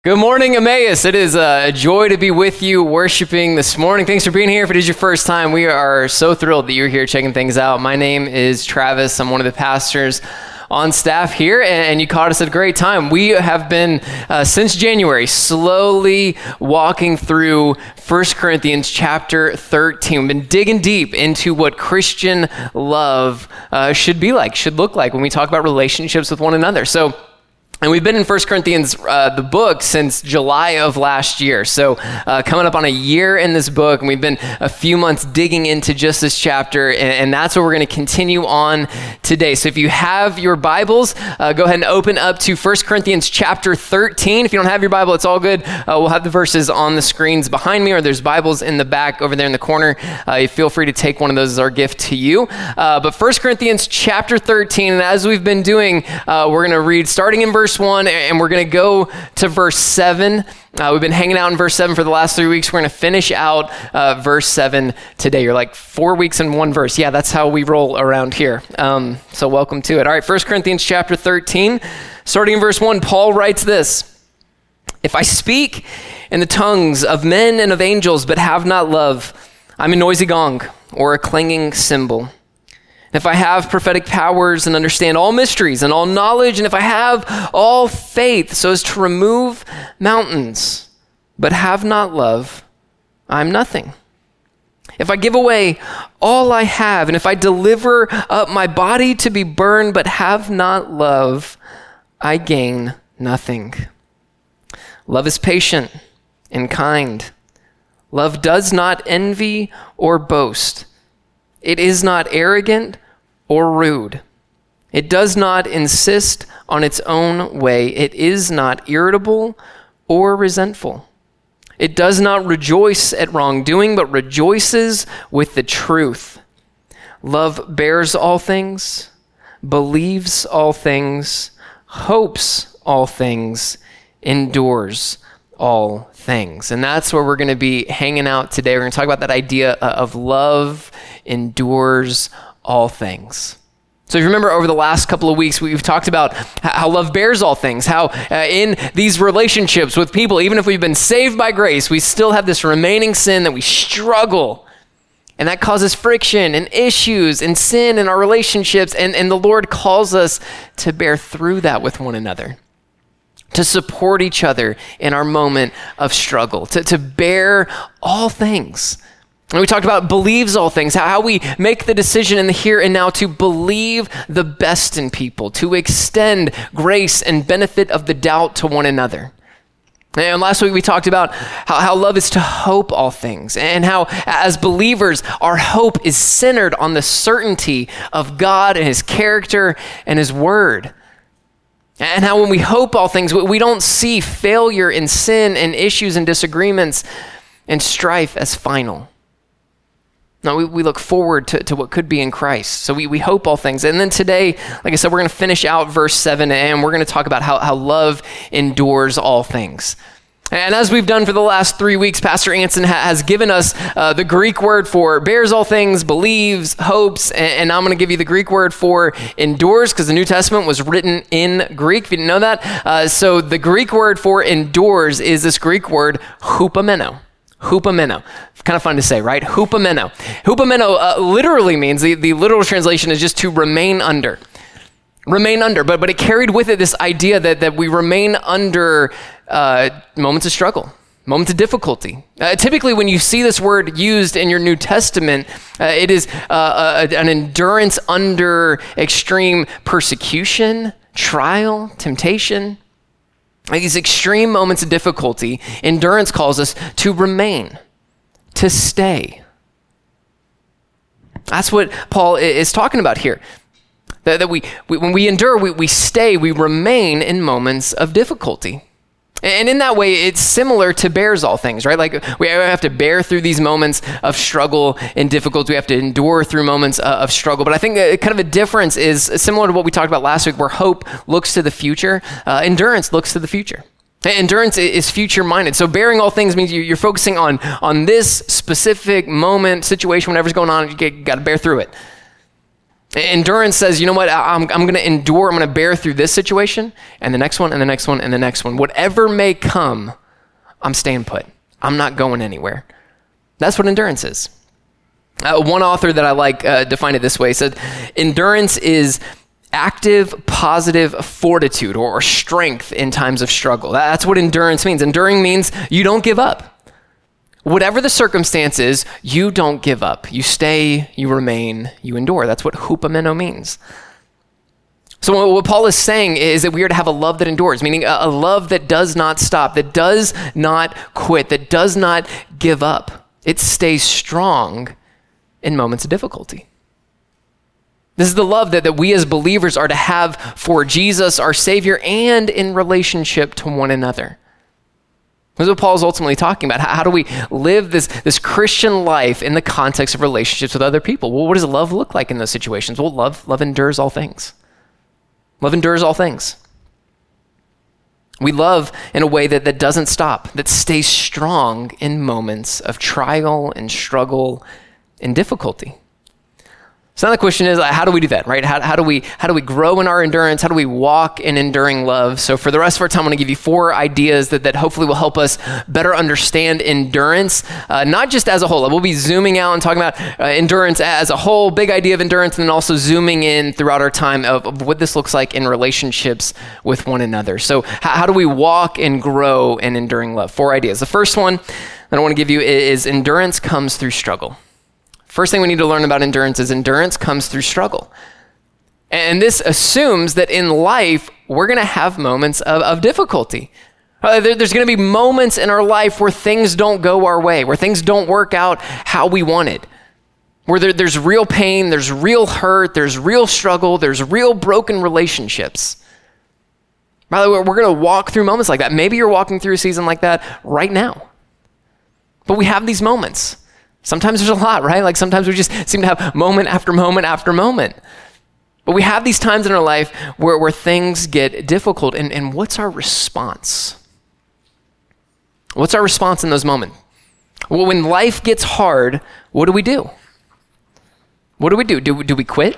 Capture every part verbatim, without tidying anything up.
Good morning, Emmaus. It is a joy to be with you worshiping this morning. Thanks for being here. If it is your first time, we are so thrilled that you're here checking things out. My name is Travis. I'm one of the pastors on staff here, and you caught us at a great time. We have been, uh, since January, slowly walking through First Corinthians chapter thirteen. We've been digging deep into what Christian love uh, should be like, should look like when we talk about relationships with one another. So, And we've been in First Corinthians, uh, the book, since July of last year. So uh, coming up on a year in this book, and we've been a few months digging into just this chapter, and, and that's what we're going to continue on today. So if you have your Bibles, uh, go ahead and open up to First Corinthians chapter thirteen. If you don't have your Bible, it's all good. Uh, we'll have the verses on the screens behind me, or there's Bibles in the back over there in the corner. Uh, you feel free to take one of those as our gift to you. Uh, but First Corinthians chapter thirteen, and as we've been doing, uh, we're going to read starting in verse one, and we're going to go to verse seven. Uh, we've been hanging out in verse seven for the last three weeks. We're going to finish out uh, verse seven today. You're like, four weeks in one verse. Yeah, that's how we roll around here. Um, so welcome to it. All right, First Corinthians chapter thirteen, starting in verse one, Paul writes this: "If I speak in the tongues of men and of angels, but have not love, I'm a noisy gong or a clanging cymbal. If I have prophetic powers and understand all mysteries and all knowledge, and if I have all faith so as to remove mountains, but have not love, I'm nothing. If I give away all I have, and if I deliver up my body to be burned, but have not love, I gain nothing. Love is patient and kind. Love does not envy or boast. It is not arrogant or rude. It does not insist on its own way. It is not irritable or resentful. It does not rejoice at wrongdoing, but rejoices with the truth. Love bears all things, believes all things, hopes all things, endures all things." And that's where we're going to be hanging out today. We're going to talk about that idea of love endures all things. So if you remember, over the last couple of weeks, we've talked about how love bears all things, how uh, in these relationships with people, even if we've been saved by grace, we still have this remaining sin that we struggle. And that causes friction and issues and sin in our relationships. And, and the Lord calls us to bear through that with one another, to support each other in our moment of struggle, to, to bear all things. And we talked about believes all things, how, how we make the decision in the here and now to believe the best in people, to extend grace and benefit of the doubt to one another. And last week we talked about how, how love is to hope all things, and how as believers, our hope is centered on the certainty of God and his character and his word. And how when we hope all things, we don't see failure and sin and issues and disagreements and strife as final. No, we, we look forward to, to what could be in Christ. So we, we hope all things. And then today, like I said, we're going to finish out verse seven, and we're going to talk about how, how love endures all things. And as we've done for the last three weeks, Pastor Anson ha- has given us uh, the Greek word for bears all things, believes, hopes, and, and I'm going to give you the Greek word for endures, because the New Testament was written in Greek, if you didn't know that. Uh, so the Greek word for endures is this Greek word hupomeno. Hupomeno. Kind of fun to say, right? Hupomeno. Hupomeno uh, literally means, the, the literal translation is just to remain under. Remain under, but but it carried with it this idea that, that we remain under uh, moments of struggle, moments of difficulty. Uh, typically, when you see this word used in your New Testament, uh, it is uh, a, an endurance under extreme persecution, trial, temptation. Like these extreme moments of difficulty, endurance calls us to remain, to stay. That's what Paul is talking about here. That, that we, we, when we endure, we, we stay, we remain in moments of difficulty. And in that way, it's similar to bears all things, right? Like we have to bear through these moments of struggle and difficulty. We have to endure through moments of struggle. But I think kind of a difference is similar to what we talked about last week, where hope looks to the future. Uh, endurance looks to the future. Endurance is future-minded. So bearing all things means you're focusing on, on this specific moment, situation, whatever's going on, you got to bear through it. Endurance says, you know what, I'm, I'm going to endure, I'm going to bear through this situation, and the next one, and the next one, and the next one. Whatever may come, I'm staying put. I'm not going anywhere. That's what endurance is. Uh, one author that I like uh, defined it this way, said, endurance is active, positive fortitude or, or strength in times of struggle. That's what endurance means. Enduring means you don't give up. Whatever the circumstances, you don't give up. You stay, you remain, you endure. That's what hupomeno means. So what Paul is saying is that we are to have a love that endures, meaning a, a love that does not stop, that does not quit, that does not give up. It stays strong in moments of difficulty. This is the love that, that we as believers are to have for Jesus, our Savior, and in relationship to one another. This is what Paul is ultimately talking about. How, how do we live this, this Christian life in the context of relationships with other people? Well, what does love look like in those situations? Well, love, love endures all things. Love endures all things. We love in a way that, that doesn't stop, that stays strong in moments of trial and struggle and difficulty. So now the question is, how do we do that, right? How, how do we how do we grow in our endurance? How do we walk in enduring love? So for the rest of our time, I'm going to give you four ideas that, that hopefully will help us better understand endurance, uh, not just as a whole. We'll be zooming out and talking about uh, endurance as a whole, big idea of endurance, and then also zooming in throughout our time of, of what this looks like in relationships with one another. So how, how do we walk and grow in enduring love? Four ideas. The first one that I want to give you is endurance comes through struggle. First thing we need to learn about endurance is endurance comes through struggle. And this assumes that in life, we're going to have moments of, of difficulty. Uh, there, there's going to be moments in our life where things don't go our way, where things don't work out how we wanted, where there, there's real pain, there's real hurt, there's real struggle, there's real broken relationships. By the way, we're going to walk through moments like that. Maybe you're walking through a season like that right now. But we have these moments. Sometimes there's a lot, right? Like sometimes we just seem to have moment after moment after moment. But we have these times in our life where, where things get difficult. And, and what's our response? What's our response in those moments? Well, when life gets hard, what do we do? What do we do? Do, do we quit?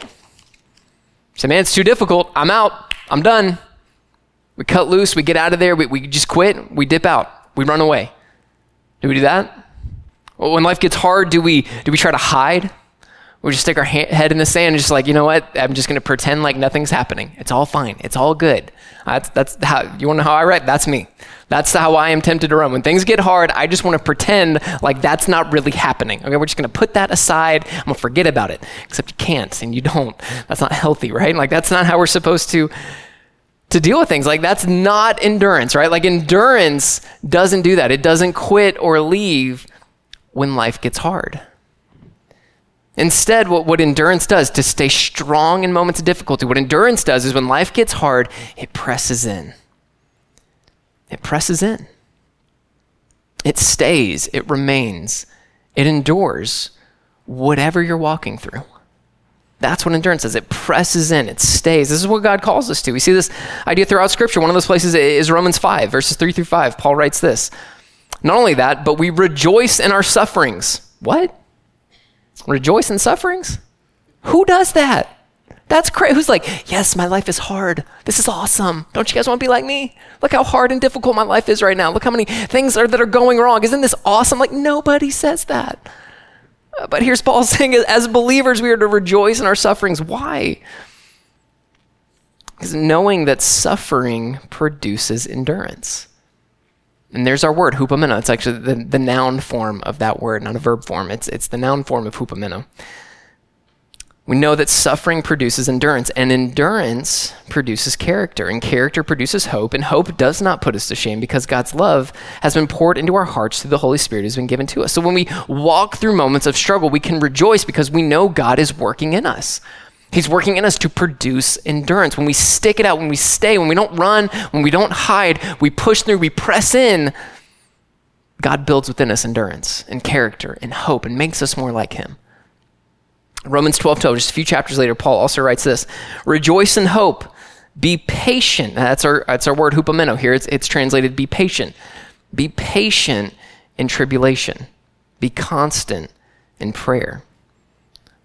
Say, man, it's too difficult. I'm out. I'm done. We cut loose. We get out of there. We, we just quit. We dip out. We run away. Do we do that? Well, when life gets hard, do we do we try to hide? We just stick our ha- head in the sand and just like, you know what? I'm just going to pretend like nothing's happening. It's all fine. It's all good. That's that's how you want to know how I write? That's me. That's how I am tempted to run. When things get hard, I just want to pretend like that's not really happening. Okay, we're just going to put that aside. I'm going to forget about it. Except you can't, and you don't. That's not healthy, right? Like that's not how we're supposed to to deal with things. Like that's not endurance, right? Like endurance doesn't do that. It doesn't quit or leave when life gets hard. Instead, what, what endurance does to stay strong in moments of difficulty, what endurance does is when life gets hard, it presses in. It presses in. It stays, it remains, it endures whatever you're walking through. That's what endurance does. It presses in, it stays. This is what God calls us to. We see this idea throughout Scripture. One of those places is Romans five, verses three through five. Paul writes this. Not only that, but we rejoice in our sufferings. What? Rejoice in sufferings? Who does that? That's crazy. Who's like, yes, my life is hard. This is awesome. Don't you guys want to be like me? Look how hard and difficult my life is right now. Look how many things are that are going wrong. Isn't this awesome? Like nobody says that. Uh, but here's Paul saying, as believers, we are to rejoice in our sufferings. Why? Because knowing that suffering produces endurance. And there's our word, hupomeno. It's actually the, the noun form of that word, not a verb form. It's it's the noun form of hupomeno. We know that suffering produces endurance, and endurance produces character, and character produces hope, and hope does not put us to shame because God's love has been poured into our hearts through the Holy Spirit who's been given to us. So when we walk through moments of struggle, we can rejoice because we know God is working in us. He's working in us to produce endurance. When we stick it out, when we stay, when we don't run, when we don't hide, we push through, we press in, God builds within us endurance and character and hope and makes us more like him. Romans twelve twelve, just a few chapters later, Paul also writes this, rejoice in hope, be patient. That's our that's our word hupomeno here. It's, it's translated be patient. Be patient in tribulation. Be constant in prayer.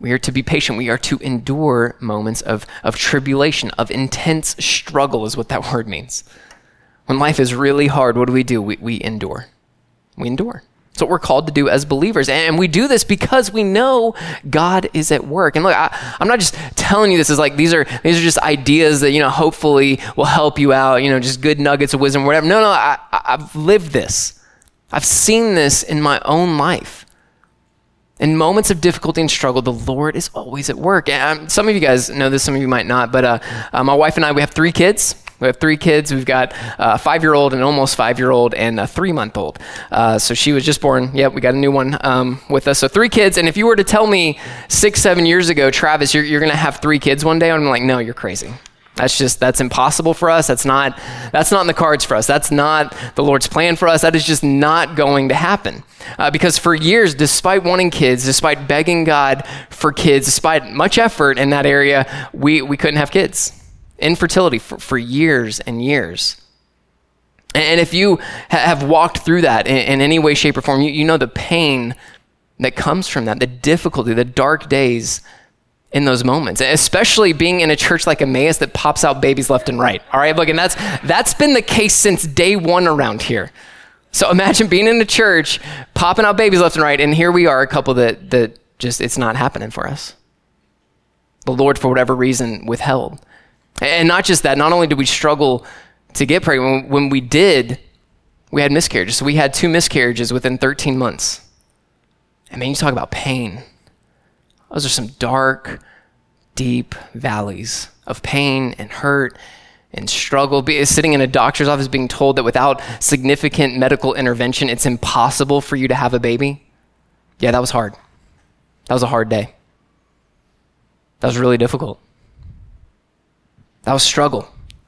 We are to be patient. We are to endure moments of, of tribulation, of intense struggle is what that word means. When life is really hard, what do we do? We, we endure. We endure. It's what we're called to do as believers. And we do this because we know God is at work. And look, I, I'm not just telling you this as like, these are these are just ideas that, you know, hopefully will help you out, you know, just good nuggets of wisdom, whatever. No, no, I, I've lived this. I've seen this in my own life. In moments of difficulty and struggle, the Lord is always at work. And um, some of you guys know this, some of you might not, but uh, uh, my wife and I, we have three kids. We have three kids. We've got a five-year-old, an almost five-year-old, and a three-month-old. Uh, so she was just born. Yep, we got a new one um, with us. So three kids. And if you were to tell me six, seven years ago, Travis, you're, you're going to have three kids one day, I'm like, no, you're crazy. That's just, that's impossible for us. That's not, that's not in the cards for us. That's not the Lord's plan for us. That is just not going to happen. Uh, because for years, despite wanting kids, despite begging God for kids, despite much effort in that area, we, we couldn't have kids. Infertility for, for years and years. And, and if you ha- have walked through that in, in any way, shape, or form, you, you know the pain that comes from that, the difficulty, the dark days in those moments, especially being in a church like Emmaus that pops out babies left and right. All right, look, and that's that's been the case since day one around here. So imagine being in a church, popping out babies left and right, and here we are, a couple that that just, it's not happening for us. The Lord, for whatever reason, withheld. And not just that, not only did we struggle to get pregnant, when, when we did, we had miscarriages. So we had two miscarriages within thirteen months. I mean, you talk about pain. Those are some dark, deep valleys of pain and hurt and struggle. Be, sitting in a doctor's office being told that without significant medical intervention, it's impossible for you to have a baby. Yeah, that was hard. That was a hard day. That was really difficult. That was struggle.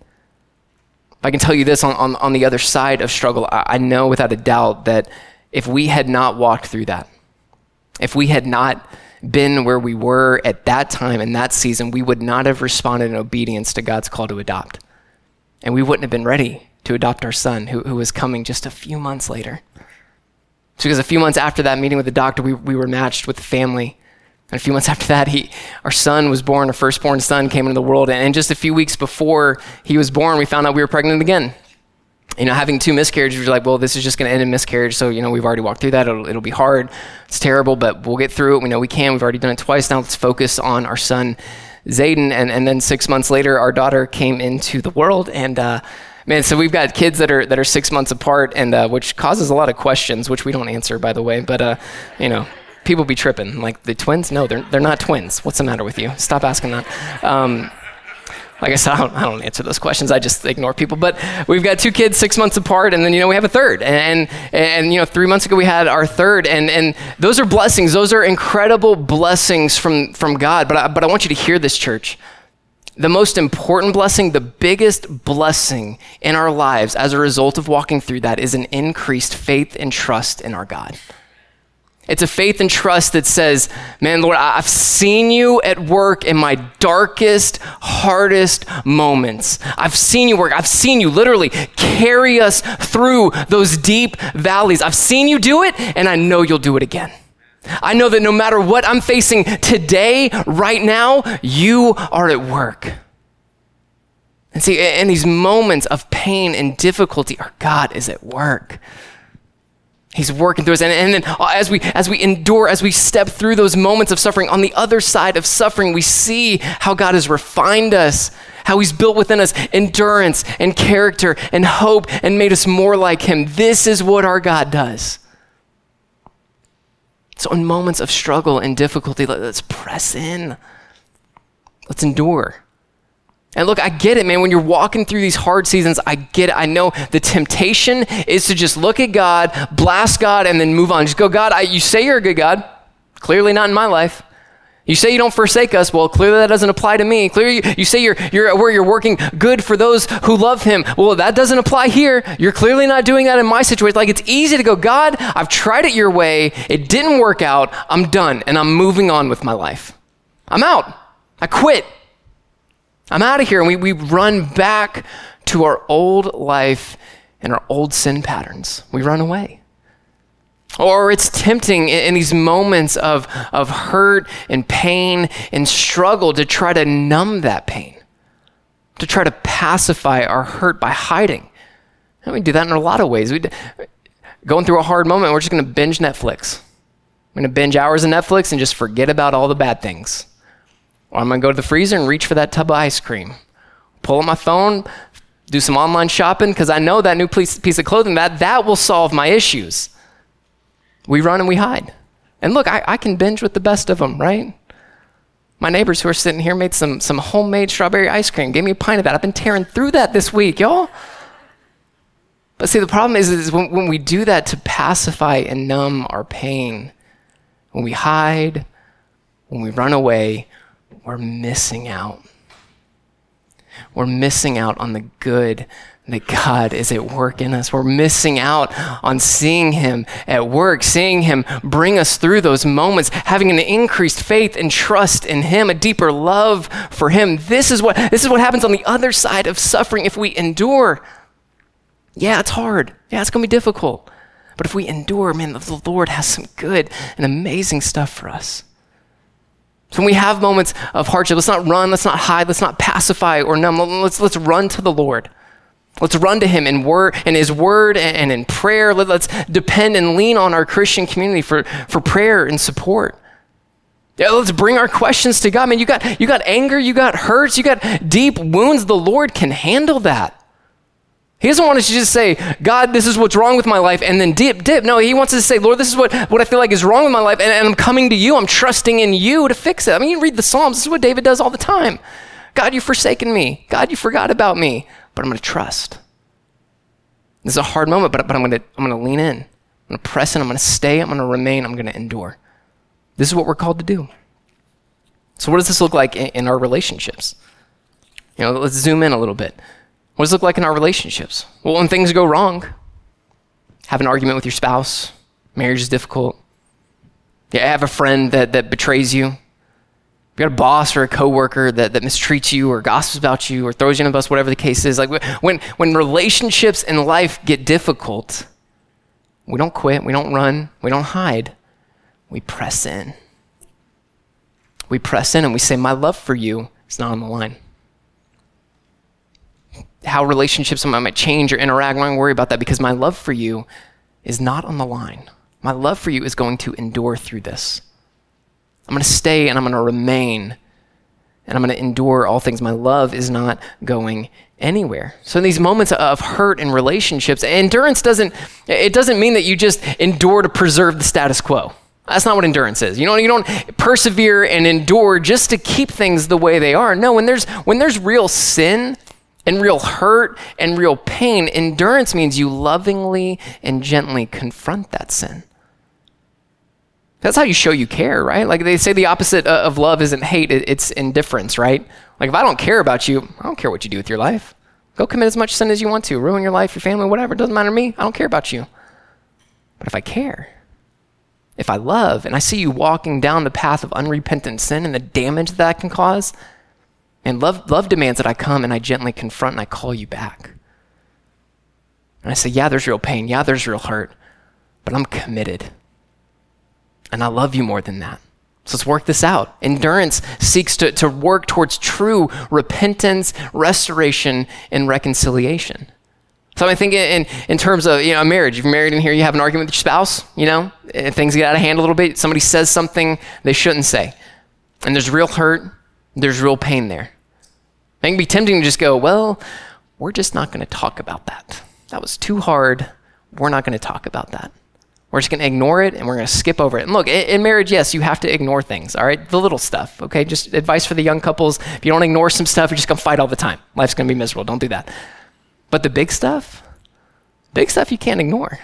I can tell you this, on, on, on the other side of struggle, I, I know without a doubt that if we had not walked through that, if we had not been where we were at that time in that season, we would not have responded in obedience to God's call to adopt. And we wouldn't have been ready to adopt our son, who, who was coming just a few months later. It's because a few months after that meeting with the doctor, we, we were matched with the family. And a few months after that, he, our son was born, our firstborn son came into the world. And just a few weeks before he was born, we found out we were pregnant again. You know, having two miscarriages, we were like, well, this is just going to end in miscarriage. So, you know, we've already walked through that. It'll, it'll be hard. It's terrible, but we'll get through it. We know we can. We've already done it twice. Now let's focus on our son, Zayden. And, and then six months later, our daughter came into the world. And, uh, man, so we've got kids that are that are six months apart, and uh, which causes a lot of questions, which we don't answer, by the way. But, uh, you know, people be tripping. Like, the twins? No, they're they're not twins. What's the matter with you? Stop asking that. Um, like I said, I don't, I don't answer those questions. I just ignore people. But we've got two kids six months apart, and then, you know, we have a third. And, and you know, three months ago we had our third. And, and those are blessings. Those are incredible blessings from, from God. But I, but I want you to hear this, church. The most important blessing, the biggest blessing in our lives as a result of walking through that is an increased faith and trust in our God. It's a faith and trust that says, man, Lord, I've seen you at work in my darkest, hardest moments. I've seen you work. I've seen you literally carry us through those deep valleys. I've seen you do it, and I know you'll do it again. I know that no matter what I'm facing today, right now, you are at work. And see, in these moments of pain and difficulty, our God is at work. He's working through us. And, and then as we as we endure, as we step through those moments of suffering, on the other side of suffering, we see how God has refined us, how he's built within us endurance and character and hope and made us more like him. This is what our God does. So in moments of struggle and difficulty, let's press in. Let's endure. And look, I get it, man. When you're walking through these hard seasons, I get it. I know the temptation is to just look at God, blast God, and then move on. Just go, God, I, you say you're a good God. Clearly not in my life. You say you don't forsake us. Well, clearly that doesn't apply to me. Clearly, you, you say you're you're where you're working good for those who love him. Well, that doesn't apply here. You're clearly not doing that in my situation. Like, it's easy to go, God, I've tried it your way. It didn't work out. I'm done, and I'm moving on with my life. I'm out. I quit. I'm out of here. And we, we run back to our old life and our old sin patterns. We run away. Or it's tempting in, in these moments of, of hurt and pain and struggle to try to numb that pain, to try to pacify our hurt by hiding. And we do that in a lot of ways. We going through a hard moment, we're just going to binge Netflix. I'm going to binge hours of Netflix and just forget about all the bad things. Or I'm going to go to the freezer and reach for that tub of ice cream. Pull up my phone, do some online shopping, because I know that new piece, piece of clothing, that, that will solve my issues. We run and we hide. And look, I, I can binge with the best of them, right? My neighbors who are sitting here made some, some homemade strawberry ice cream, gave me a pint of that. I've been tearing through that this week, y'all. But see, the problem is, is when, when we do that to pacify and numb our pain, when we hide, when we run away, we're missing out. We're missing out on the good that God is at work in us. We're missing out on seeing him at work, seeing him bring us through those moments, having an increased faith and trust in him, a deeper love for him. This is what, this is what happens on the other side of suffering if we endure. Yeah, it's hard. Yeah, it's going to be difficult. But if we endure, man, the Lord has some good and amazing stuff for us. So when we have moments of hardship, let's not run, let's not hide, let's not pacify or numb. Let's, let's run to the Lord. Let's run to him in word, in his word and in prayer. Let, let's depend and lean on our Christian community for, for prayer and support. Yeah, let's bring our questions to God. Man, you got, you got anger, you got hurts, you got deep wounds. The Lord can handle that. He doesn't want us to just say, God, this is what's wrong with my life, and then dip, dip. No, he wants us to say, Lord, this is what, what I feel like is wrong with my life, and, and I'm coming to you. I'm trusting in you to fix it. I mean, you read the Psalms. This is what David does all the time. God, you've forsaken me. God, you forgot about me. But I'm going to trust. This is a hard moment, but, but I'm going to I'm going to lean in. I'm going to press in. I'm going to stay. I'm going to remain. I'm going to endure. This is what we're called to do. So what does this look like in, in our relationships? You know, let's zoom in a little bit. What does it look like in our relationships? Well, when things go wrong, have an argument with your spouse, marriage is difficult. Yeah, have a friend that, that betrays you. You got a boss or a coworker that, that mistreats you or gossips about you or throws you in the bus, whatever the case is. Like when, when relationships in life get difficult, we don't quit, we don't run, we don't hide. We press in. We press in and we say, my love for you is not on the line. How relationships might change or interact, I don't worry about that because my love for you is not on the line. My love for you is going to endure through this. I'm going to stay and I'm going to remain and I'm going to endure all things. My love is not going anywhere. So in these moments of hurt in relationships, endurance doesn't, it doesn't mean that you just endure to preserve the status quo. That's not what endurance is. You know, you don't persevere and endure just to keep things the way they are. No, when there's, when there's real sin and real hurt and real pain, endurance means you lovingly and gently confront that sin. That's how you show you care, right? Like they say the opposite of love isn't hate, it's indifference, right? Like if I don't care about you, I don't care what you do with your life. Go commit as much sin as you want to, ruin your life, your family, whatever. It doesn't matter to me. I don't care about you. But if I care, if I love, and I see you walking down the path of unrepentant sin and the damage that, that can cause, and love, love demands that I come and I gently confront and I call you back. And I say, yeah, there's real pain. Yeah, there's real hurt, but I'm committed. And I love you more than that. So let's work this out. Endurance seeks to, to work towards true repentance, restoration, and reconciliation. So I think in, in terms of, you know, marriage, if you're married in here, you have an argument with your spouse, you know, and things get out of hand a little bit. Somebody says something they shouldn't say. And there's real hurt. There's real pain there. It can be tempting to just go, well, we're just not going to talk about that. That was too hard. We're not going to talk about that. We're just going to ignore it and we're going to skip over it. And look, in marriage, yes, you have to ignore things, all right? The little stuff, okay? Just advice for the young couples. If you don't ignore some stuff, you're just going to fight all the time. Life's going to be miserable. Don't do that. But the big stuff, big stuff you can't ignore.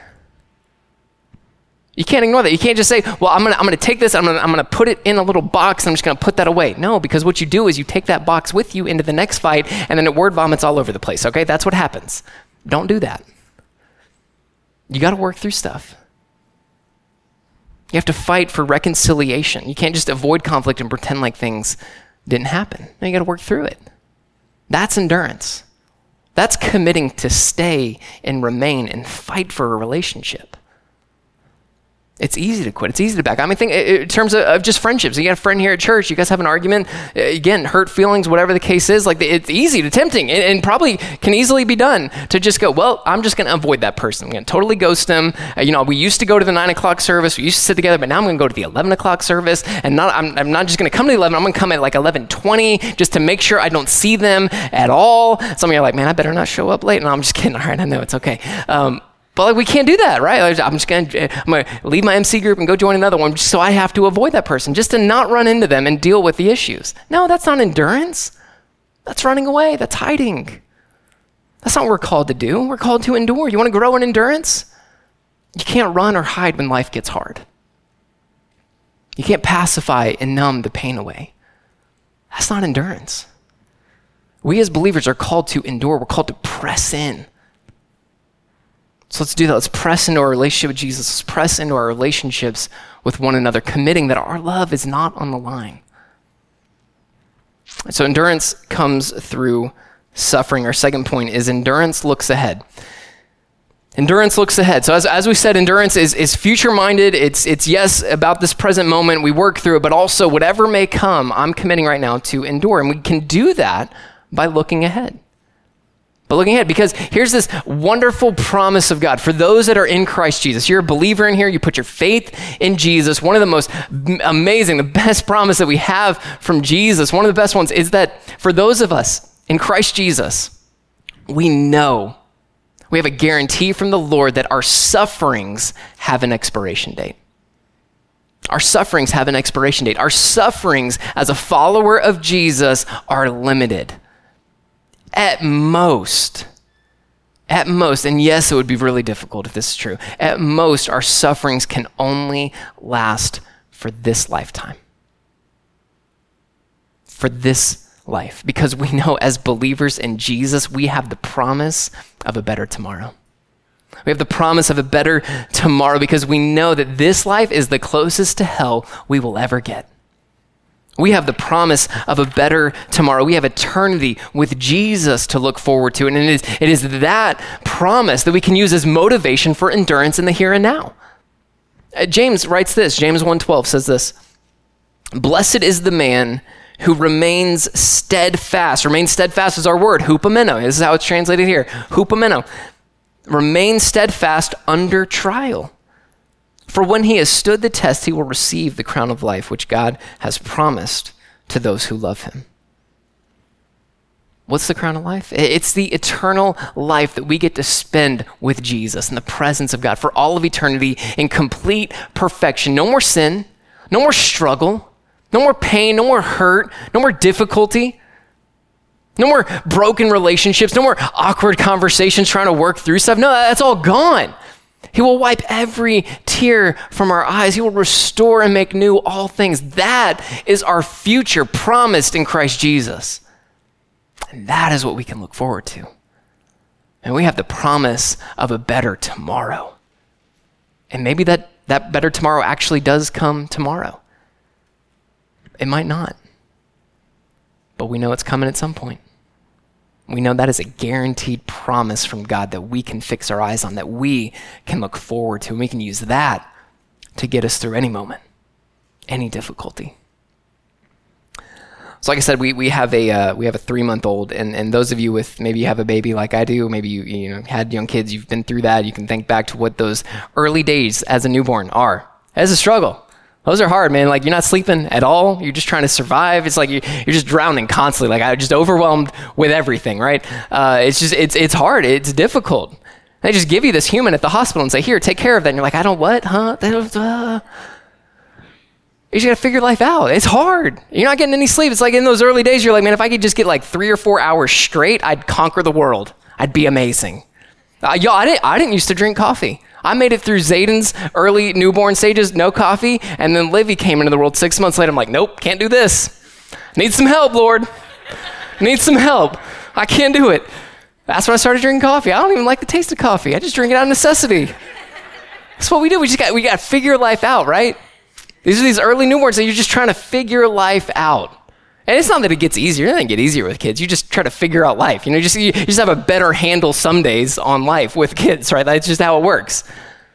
You can't ignore that. You can't just say, well, I'm going to I'm going to take this, I'm going to I'm going to put it in a little box, and I'm just going to put that away. No, because what you do is you take that box with you into the next fight, and then it word vomits all over the place, okay? That's what happens. Don't do that. You got to work through stuff. You have to fight for reconciliation. You can't just avoid conflict and pretend like things didn't happen. No, you got to work through it. That's endurance. That's committing to stay and remain and fight for a relationship. It's easy to quit. It's easy to back. I mean, think in terms of, of just friendships. You got a friend here at church. You guys have an argument. Again, hurt feelings, whatever the case is. Like it's easy to tempting, and, and probably can easily be done to just go. Well, I'm just going to avoid that person. I'm going to totally ghost them. Uh, you know, we used to go to the nine o'clock service. We used to sit together, but now I'm going to go to the eleven o'clock service, and not. I'm, I'm not just going to come to the eleven. I'm going to come at like eleven twenty just to make sure I don't see them at all. Some of you are like, man, I better not show up late. And no, I'm just kidding. All right, I know it's okay. Um, But like, we can't do that, right? I'm just going to I'm going to leave my M C group and go join another one, just so I have to avoid that person, just to not run into them and deal with the issues. No, that's not endurance. That's running away. That's hiding. That's not what we're called to do. We're called to endure. You want to grow in endurance? You can't run or hide when life gets hard. You can't pacify and numb the pain away. That's not endurance. We as believers are called to endure. We're called to press in. So let's do that. Let's press into our relationship with Jesus. Let's press into our relationships with one another, committing that our love is not on the line. So endurance comes through suffering. Our second point is endurance looks ahead. Endurance looks ahead. So as, as we said, endurance is, is future-minded. It's, it's, yes, about this present moment. We work through it, but also whatever may come, I'm committing right now to endure. And we can do that by looking ahead. But looking ahead, because here's this wonderful promise of God for those that are in Christ Jesus. You're a believer in here. You put your faith in Jesus. One of the most amazing, the best promise that we have from Jesus, one of the best ones, is that for those of us in Christ Jesus, we know, we have a guarantee from the Lord that our sufferings have an expiration date. Our sufferings have an expiration date. Our sufferings as a follower of Jesus are limited. At most, at most, and yes, it would be really difficult if this is true, at most, our sufferings can only last for this lifetime. For this life. Because we know as believers in Jesus, we have the promise of a better tomorrow. We have the promise of a better tomorrow because we know that this life is the closest to hell we will ever get. We have the promise of a better tomorrow. We have eternity with Jesus to look forward to. And it is, it is that promise that we can use as motivation for endurance in the here and now. Uh, James writes this. James one twelve says this. Blessed is the man who remains steadfast. Remain steadfast is our word, hupomeno. This is how it's translated here. Hupomeno. Remain steadfast under trial. For when he has stood the test, he will receive the crown of life, which God has promised to those who love him. What's the crown of life? It's the eternal life that we get to spend with Jesus in the presence of God for all of eternity in complete perfection. No more sin, no more struggle, no more pain, no more hurt, no more difficulty, no more broken relationships, no more awkward conversations trying to work through stuff. No, that's all gone. He will wipe every tear from our eyes. He will restore and make new all things. That is our future promised in Christ Jesus. And that is what we can look forward to. And we have the promise of a better tomorrow. And maybe that, that better tomorrow actually does come tomorrow. It might not. But we know it's coming at some point. We know that is a guaranteed promise from God that we can fix our eyes on, that we can look forward to, and we can use that to get us through any moment, any difficulty. So like I said, we we have a uh, we have a three-month-old, and, and those of you with, maybe you have a baby like I do, maybe you you know had young kids, you've been through that, you can think back to what those early days as a newborn are. It's a struggle. Those are hard, man. Like, you're not sleeping at all. You're just trying to survive. It's like you, you're just drowning constantly. Like, I'm just overwhelmed with everything, right? Uh, it's just, it's it's hard. It's difficult. They just give you this human at the hospital and say, here, take care of that. And you're like, I don't what? Huh? They don't, uh. You just got to figure life out. It's hard. You're not getting any sleep. It's like in those early days, you're like, man, if I could just get like three or four hours straight, I'd conquer the world. I'd be amazing. Uh, y'all, I didn't, I didn't used to drink coffee. I made it through Zayden's early newborn stages, no coffee, and then Livy came into the world six months later. I'm like, nope, can't do this. Need some help, Lord. Need some help. I can't do it. That's when I started drinking coffee. I don't even like the taste of coffee. I just drink it out of necessity. That's what we do. We just got we got to figure life out, right? These are these early newborns that you're just trying to figure life out. And it's not that it gets easier. It doesn't get easier with kids. You just try to figure out life. You know, you just, you just have a better handle some days on life with kids, right? That's just how it works.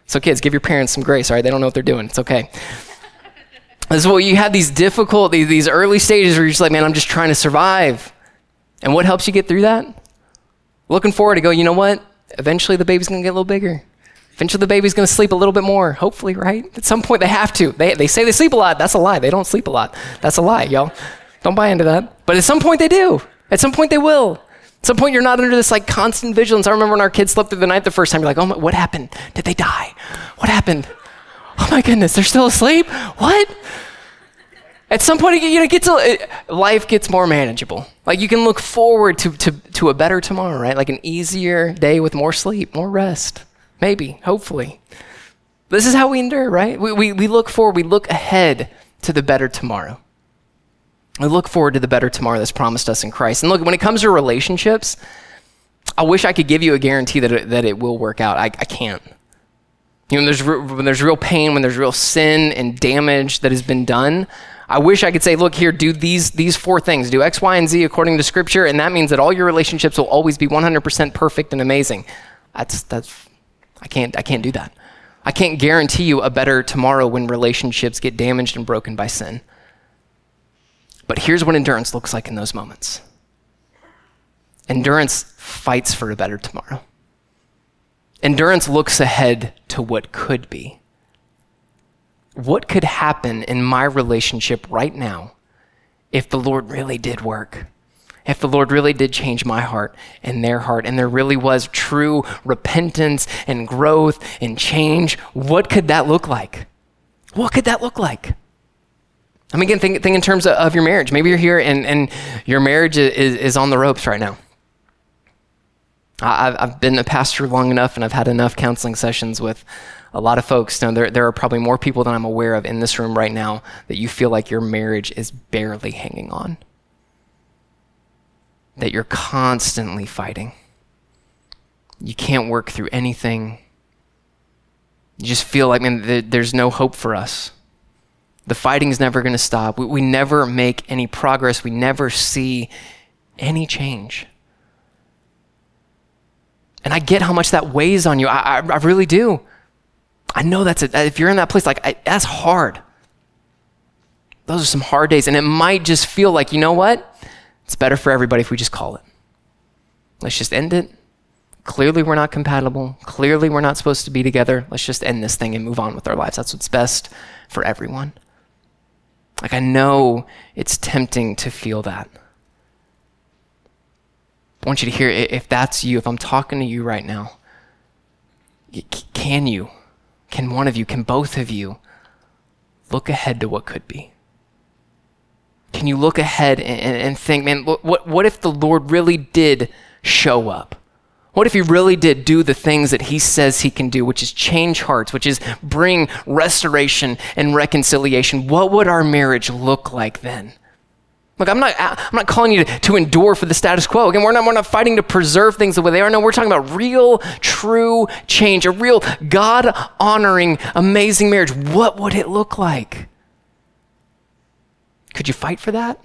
So kids, give your parents some grace, all right? They don't know what they're doing. It's okay. As well, you have these difficult, these, these early stages where you're just like, man, I'm just trying to survive. And what helps you get through that? Looking forward to go, you know what? Eventually the baby's going to get a little bigger. Eventually the baby's going to sleep a little bit more, hopefully, right? At some point they have to. They, they say they sleep a lot. That's a lie. They don't sleep a lot. That's a lie, y'all. Don't buy into that. But at some point they do. At some point they will. At some point you're not under this like constant vigilance. I remember when our kids slept through the night the first time, you're like, oh, my, what happened? Did they die? What happened? Oh my goodness, they're still asleep? What? At some point, you know, it gets a, life gets more manageable. Like you can look forward to, to, to a better tomorrow, right? Like an easier day with more sleep, more rest. Maybe, hopefully. This is how we endure, right? We, we, we look forward, we look ahead to the better tomorrow. We look forward to the better tomorrow that's promised us in Christ. And look, when it comes to relationships, I wish I could give you a guarantee that it, that it will work out. I, I can't. You know, when there's, re- when there's real pain, when there's real sin and damage that has been done, I wish I could say, look here, do these these four things. Do X, Y, and Z according to Scripture, and that means that all your relationships will always be one hundred percent perfect and amazing. That's, that's, I can't, I can't do that. I can't guarantee you a better tomorrow when relationships get damaged and broken by sin. But here's what endurance looks like in those moments. Endurance fights for a better tomorrow. Endurance looks ahead to what could be. What could happen in my relationship right now if the Lord really did work? If the Lord really did change my heart and their heart, and there really was true repentance and growth and change, what could that look like? What could that look like? I mean, again, think, think in terms of, of your marriage. Maybe you're here and, and your marriage is, is on the ropes right now. I, I've been a pastor long enough, and I've had enough counseling sessions with a lot of folks. Now, there, there are probably more people than I'm aware of in this room right now that you feel like your marriage is barely hanging on. That you're constantly fighting. You can't work through anything. You just feel like, man, th- there's no hope for us. The fighting's never going to stop. We, we never make any progress. We never see any change. And I get how much that weighs on you. I, I, I really do. I know that's it. If you're in that place, like I, that's hard. Those are some hard days. And it might just feel like, you know what? It's better for everybody if we just call it. Let's just end it. Clearly we're not compatible. Clearly we're not supposed to be together. Let's just end this thing and move on with our lives. That's what's best for everyone. Like I know it's tempting to feel that. I want you to hear, if that's you, if I'm talking to you right now, can you, can one of you, can both of you look ahead to what could be? Can you look ahead and, and think, man, what, what if the Lord really did show up? What if he really did do the things that he says he can do, which is change hearts, which is bring restoration and reconciliation? What would our marriage look like then? Look, I'm not I'm not calling you to, to endure for the status quo. Again, we're not, we're not fighting to preserve things the way they are. No, we're talking about real, true change, a real God-honoring, amazing marriage. What would it look like? Could you fight for that?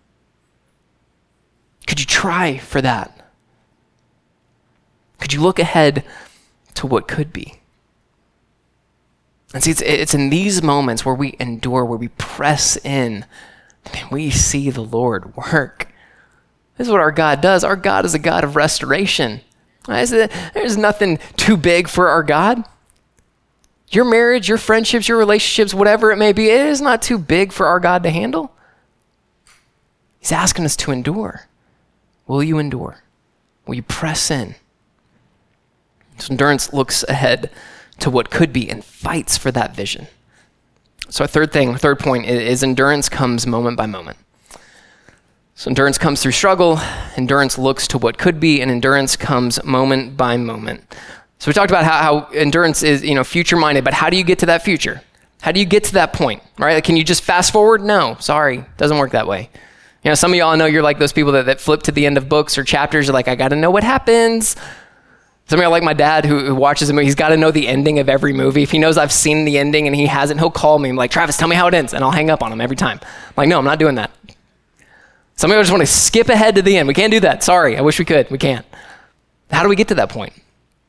Could you try for that? Could you look ahead to what could be? And see, it's, it's in these moments where we endure, where we press in, and we see the Lord work. This is what our God does. Our God is a God of restoration. There's nothing too big for our God. Your marriage, your friendships, your relationships, whatever it may be, it is not too big for our God to handle. He's asking us to endure. Will you endure? Will you press in? So endurance looks ahead to what could be and fights for that vision. So a third thing, third point is endurance comes moment by moment. So endurance comes through struggle, endurance looks to what could be, and endurance comes moment by moment. So we talked about how, how endurance is, you know, future-minded, but how do you get to that future? How do you get to that point, right? Like, can you just fast forward? No, sorry, doesn't work that way. You know, some of y'all know you're like those people that, that flip to the end of books or chapters. You're like, I got to know what happens. Some of y'all like my dad who, who watches a movie. He's got to know the ending of every movie. If he knows I've seen the ending and he hasn't, he'll call me. I'm like, Travis, tell me how it ends. And I'll hang up on him every time. I'm like, no, I'm not doing that. Some of y'all just want to skip ahead to the end. We can't do that. Sorry, I wish we could. We can't. How do we get to that point?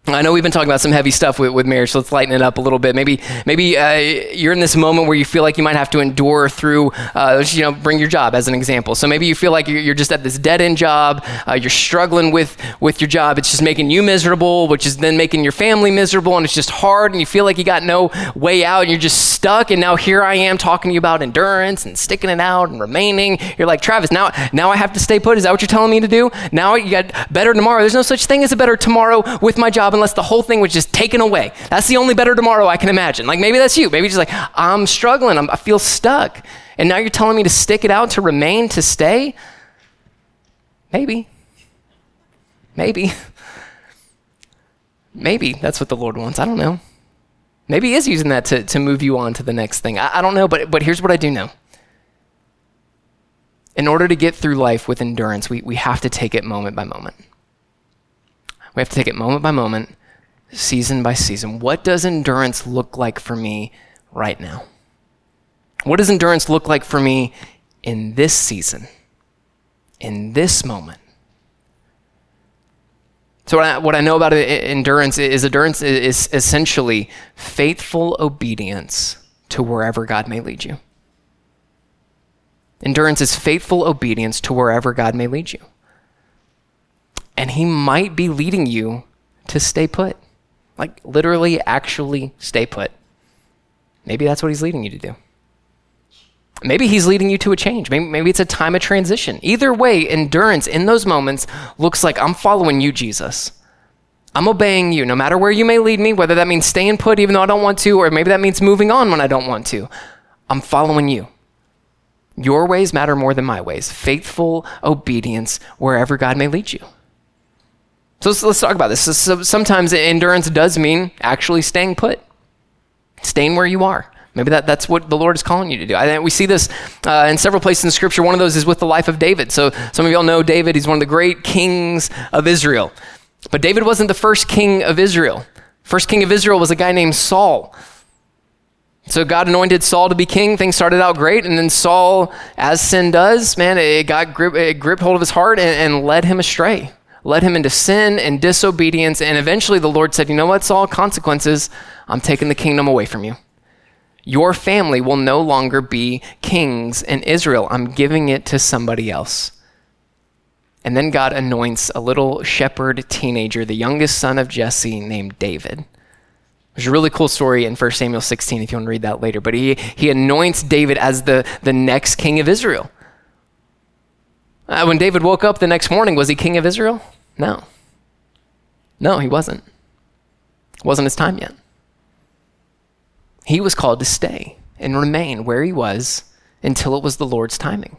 I know we've been talking about some heavy stuff with, with marriage, so let's lighten it up a little bit. Maybe maybe uh, you're in this moment where you feel like you might have to endure through, uh, you know, bring your job as an example. So maybe you feel like you're, you're just at this dead-end job, uh, you're struggling with, with your job, it's just making you miserable, which is then making your family miserable, and it's just hard, and you feel like you got no way out, and you're just stuck, and now here I am talking to you about endurance and sticking it out and remaining. You're like, Travis, now, now I have to stay put? Is that what you're telling me to do? Now you got better tomorrow. There's no such thing as a better tomorrow with my job unless the whole thing was just taken away. That's the only better tomorrow I can imagine. Like maybe that's you. Maybe just like, I'm struggling. I'm, I feel stuck. And now you're telling me to stick it out, to remain, to stay? Maybe. Maybe. Maybe that's what the Lord wants. I don't know. Maybe he is using that to, to move you on to the next thing. I, I don't know, but, but here's what I do know. In order to get through life with endurance, we, we have to take it moment by moment. We have to take it moment by moment, season by season. What does endurance look like for me right now? What does endurance look like for me in this season, in this moment? So what I, what I know about endurance is endurance is essentially faithful obedience to wherever God may lead you. Endurance is faithful obedience to wherever God may lead you. And he might be leading you to stay put. Like literally, actually stay put. Maybe that's what he's leading you to do. Maybe he's leading you to a change. Maybe, maybe it's a time of transition. Either way, endurance in those moments looks like I'm following you, Jesus. I'm obeying you, no matter where you may lead me, whether that means staying put even though I don't want to, or maybe that means moving on when I don't want to. I'm following you. Your ways matter more than my ways. Faithful obedience wherever God may lead you. So let's, let's talk about this. So sometimes endurance does mean actually staying put, staying where you are. Maybe that, that's what the Lord is calling you to do. I think we see this uh, in several places in Scripture. One of those is with the life of David. So some of y'all know David. He's one of the great kings of Israel. But David wasn't the first king of Israel. First king of Israel was a guy named Saul. So God anointed Saul to be king. Things started out great. And then Saul, as sin does, man, it got grip, it gripped hold of his heart and, and led him astray. Led him into sin and disobedience. And eventually the Lord said, you know what, Saul, consequences, I'm taking the kingdom away from you. Your family will no longer be kings in Israel. I'm giving it to somebody else. And then God anoints a little shepherd teenager, the youngest son of Jesse, named David. There's a really cool story in First Samuel sixteen, if you want to read that later. But he, he anoints David as the, the next king of Israel. Uh, when David woke up the next morning, was he king of Israel? No. No, he wasn't. It wasn't his time yet. He was called to stay and remain where he was until it was the Lord's timing.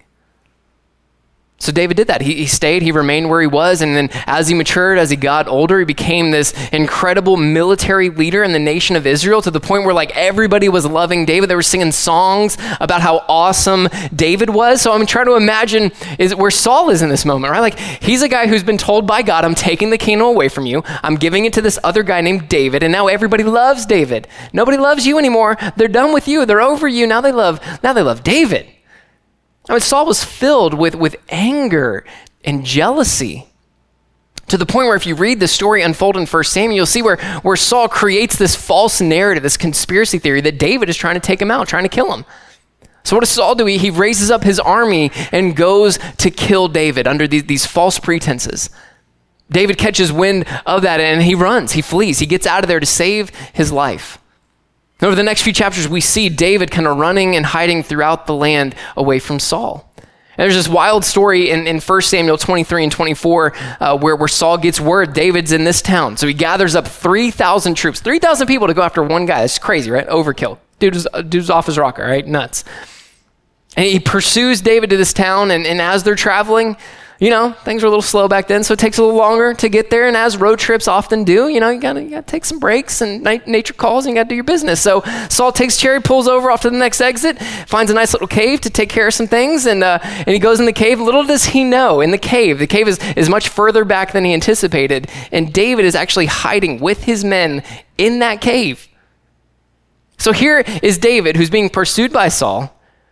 So David did that. He, he stayed, he remained where he was, and then as he matured, as he got older, he became this incredible military leader in the nation of Israel to the point where like everybody was loving David. They were singing songs about how awesome David was. So I'm trying to imagine is where Saul is in this moment, right? Like he's a guy who's been told by God, I'm taking the kingdom away from you. I'm giving it to this other guy named David, and now everybody loves David. Nobody loves you anymore. They're done with you. They're over you. Now they love, now they love David. I mean, Saul was filled with, with anger and jealousy to the point where if you read the story unfold in First Samuel, you'll see where, where Saul creates this false narrative, this conspiracy theory that David is trying to take him out, trying to kill him. So what does Saul do? He, he raises up his army and goes to kill David under these, these false pretenses. David catches wind of that and he runs, he flees, he gets out of there to save his life. Over the next few chapters, we see David kind of running and hiding throughout the land away from Saul. And there's this wild story in, in First Samuel twenty-three and twenty-four uh, where, where Saul gets word David's in this town. So he gathers up three thousand troops, three thousand people to go after one guy. That's crazy, right? Overkill. Dude's, dude's off his rocker, right? Nuts. And he pursues David to this town, and, and as they're traveling, you know, things were a little slow back then, so it takes a little longer to get there. And as road trips often do, you know, you gotta, you gotta take some breaks and na- nature calls and you gotta do your business. So Saul takes Cherry, pulls over off to the next exit, finds a nice little cave to take care of some things. And uh, and he goes in the cave. Little does he know, in the cave, the cave is, is much further back than he anticipated. And David is actually hiding with his men in that cave. So here is David, who's being pursued by Saul,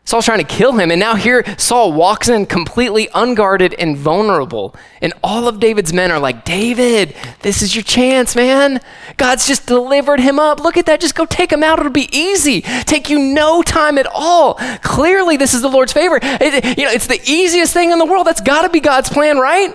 Saul's trying to kill him, and now here Saul walks in completely unguarded and vulnerable. And all of David's men are like, David, this is your chance, man. God's just delivered him up. Look at that. Just go take him out. It'll be easy. Take you no time at all. Clearly, this is the Lord's favor. It, you know, it's the easiest thing in the world. That's got to be God's plan, right?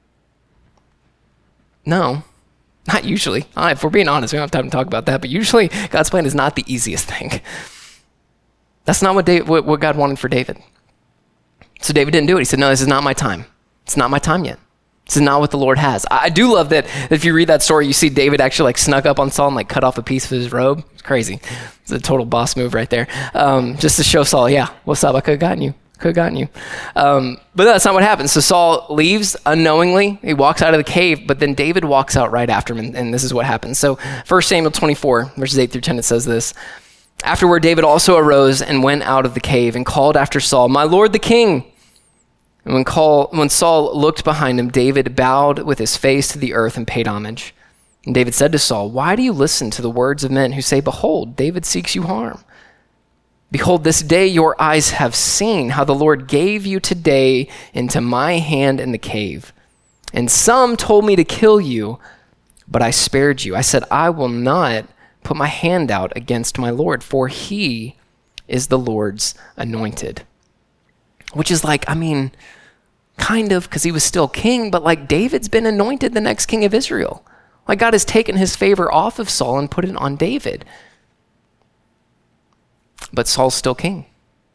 No, not usually. Uh, if we're being honest, we don't have time to talk about that. But usually, God's plan is not the easiest thing. That's not what, David, what, what God wanted for David. So David didn't do it. He said, no, this is not my time. It's not my time yet. This is not what the Lord has. I, I do love that if you read that story, you see David actually like snuck up on Saul and like cut off a piece of his robe. It's crazy. It's a total boss move right there. Um, just to show Saul, yeah, what's up? I could have gotten you. Could have gotten you. Um, but that's not what happens. So Saul leaves unknowingly. He walks out of the cave, but then David walks out right after him, and, and this is what happens. So First Samuel twenty-four, verses eight through ten, it says this. Afterward, David also arose and went out of the cave and called after Saul, my lord the king. And when, call, when Saul looked behind him, David bowed with his face to the earth and paid homage. And David said to Saul, why do you listen to the words of men who say, behold, David seeks you harm? Behold, this day your eyes have seen how the Lord gave you today into my hand in the cave. And some told me to kill you, but I spared you. I said, I will not put my hand out against my Lord, for he is the Lord's anointed. Which is like, I mean, kind of, because he was still king, but like David's been anointed the next king of Israel. Like God has taken his favor off of Saul and put it on David. But Saul's still king.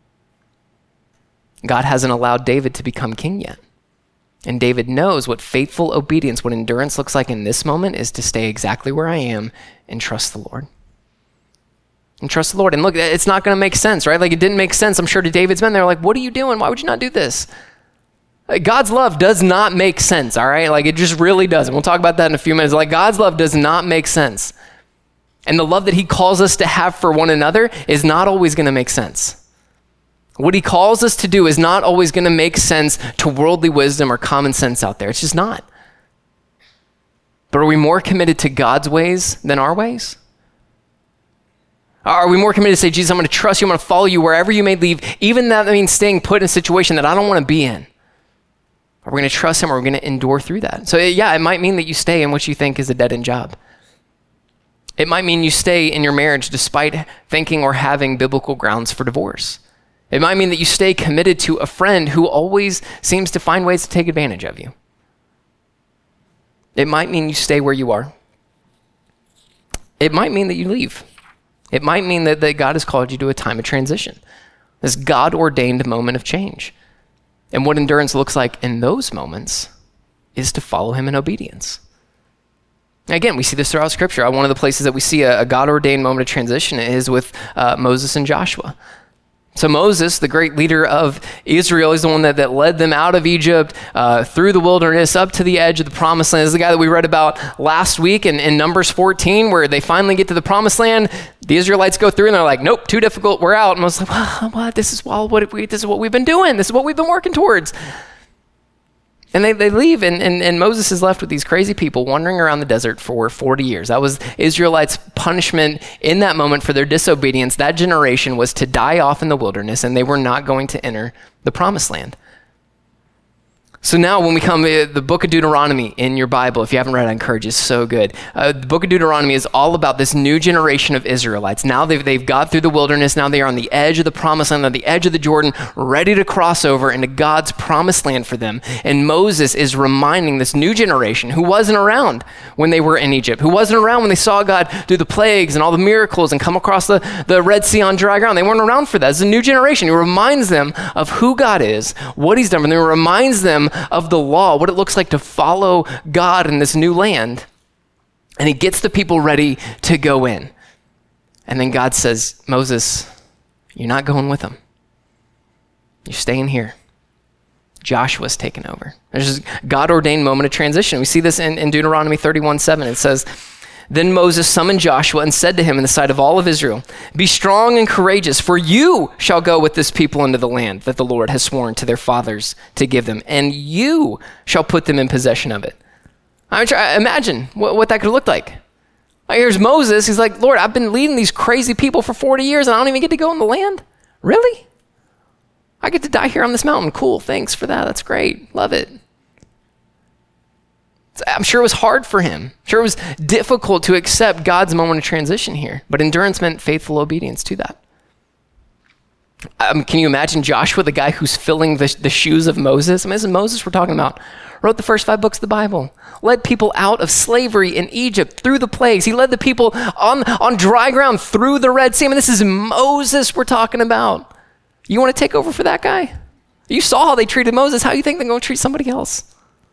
God hasn't allowed David to become king yet. And David knows what faithful obedience, what endurance looks like in this moment is to stay exactly where I am and trust the Lord. And trust the Lord. And look, it's not going to make sense, right? Like it didn't make sense, I'm sure, to David's men. They're like, what are you doing? Why would you not do this? Like, God's love does not make sense, all right? Like it just really doesn't. We'll talk about that in a few minutes. Like God's love does not make sense. And the love that he calls us to have for one another is not always going to make sense. What he calls us to do is not always going to make sense to worldly wisdom or common sense out there. It's just not. But are we more committed to God's ways than our ways? Are we more committed to say, Jesus, I'm going to trust you, I'm going to follow you wherever you may leave, even that means staying put in a situation that I don't want to be in? Are we going to trust him, or are we going to endure through that? So yeah, it might mean that you stay in what you think is a dead-end job. It might mean you stay in your marriage despite thinking or having biblical grounds for divorce. It might mean that you stay committed to a friend who always seems to find ways to take advantage of you. It might mean you stay where you are. It might mean that you leave. It might mean that, that God has called you to a time of transition, this God-ordained moment of change. And what endurance looks like in those moments is to follow him in obedience. Again, we see this throughout Scripture. One of the places that we see a, a God-ordained moment of transition is with uh, Moses and Joshua. So Moses, the great leader of Israel, is the one that, that led them out of Egypt, uh, through the wilderness, up to the edge of the promised land. This is the guy that we read about last week in, in Numbers fourteen, where they finally get to the promised land. The Israelites go through and they're like, nope, too difficult, we're out. And Moses is like, well, what? This is, well, what we, this is what we've been doing. This is what we've been working towards. And they, they leave, and, and, and Moses is left with these crazy people wandering around the desert for forty years. That was Israelites' punishment in that moment for their disobedience. That generation was to die off in the wilderness, and they were not going to enter the promised land. So now when we come to the book of Deuteronomy in your Bible, if you haven't read it, I encourage you, it's so good. Uh, the book of Deuteronomy is all about this new generation of Israelites. Now they've, they've got through the wilderness. Now they are on the edge of the promised land, on the edge of the Jordan, ready to cross over into God's promised land for them. And Moses is reminding this new generation who wasn't around when they were in Egypt, who wasn't around when they saw God do the plagues and all the miracles and come across the, the Red Sea on dry ground. They weren't around for that. It's a new generation. He reminds them of who God is, what he's done, and he reminds them of the law, what it looks like to follow God in this new land. And he gets the people ready to go in. And then God says, Moses, you're not going with them. You're staying here. Joshua's taken over. There's this God-ordained moment of transition. We see this in, in Deuteronomy thirty-one seven. It says, then Moses summoned Joshua and said to him in the sight of all of Israel, be strong and courageous, for you shall go with this people into the land that the Lord has sworn to their fathers to give them, and you shall put them in possession of it. I mean, try, imagine what, what that could look like. Like, here's Moses. He's like, Lord, I've been leading these crazy people for forty years, and I don't even get to go in the land? Really? I get to die here on this mountain. Cool, thanks for that. That's great. Love it. I'm sure it was hard for him. I'm sure it was difficult to accept God's moment of transition here, but endurance meant faithful obedience to that. Um, can you imagine Joshua, the guy who's filling the, the shoes of Moses? I mean, this is Moses we're talking about. Wrote the first five books of the Bible, led people out of slavery in Egypt through the plagues. He led the people on, on dry ground through the Red Sea. I mean, this is Moses we're talking about. You want to take over for that guy? You saw how they treated Moses. How do you think they're going to treat somebody else?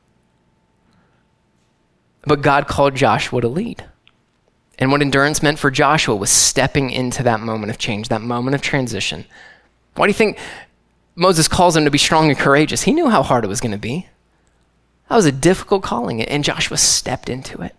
But God called Joshua to lead. And what endurance meant for Joshua was stepping into that moment of change, that moment of transition. Why do you think Moses calls him to be strong and courageous? He knew how hard it was going to be. That was a difficult calling, and Joshua stepped into it.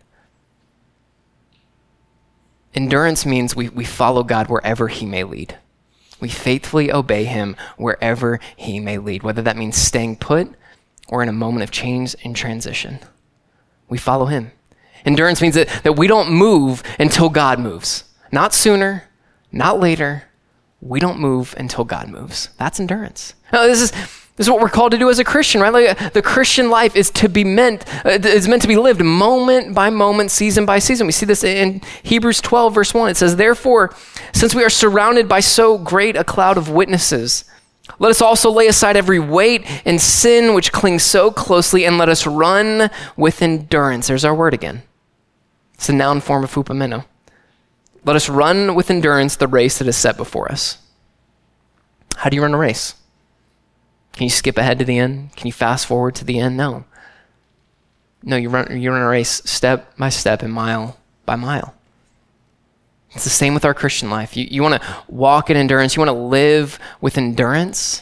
Endurance means we, we follow God wherever he may lead. We faithfully obey him wherever he may lead, whether that means staying put or in a moment of change and transition. We follow him. Endurance means that, that we don't move until God moves. Not sooner, not later. We don't move until God moves. That's endurance. Now, this is this is what we're called to do as a Christian, right? Like, the Christian life is to be meant uh, is meant to be lived moment by moment, season by season. We see this in Hebrews twelve, verse one. It says, "Therefore, since we are surrounded by so great a cloud of witnesses, let us also lay aside every weight and sin which clings so closely, and let us run with endurance." There's our word again. It's a noun form of hupomeno. Let us run with endurance the race that is set before us. How do you run a race? Can you skip ahead to the end? Can you fast forward to the end? No. No, you run, you run a race step by step and mile by mile. It's the same with our Christian life. You, you want to walk in endurance. You want to live with endurance.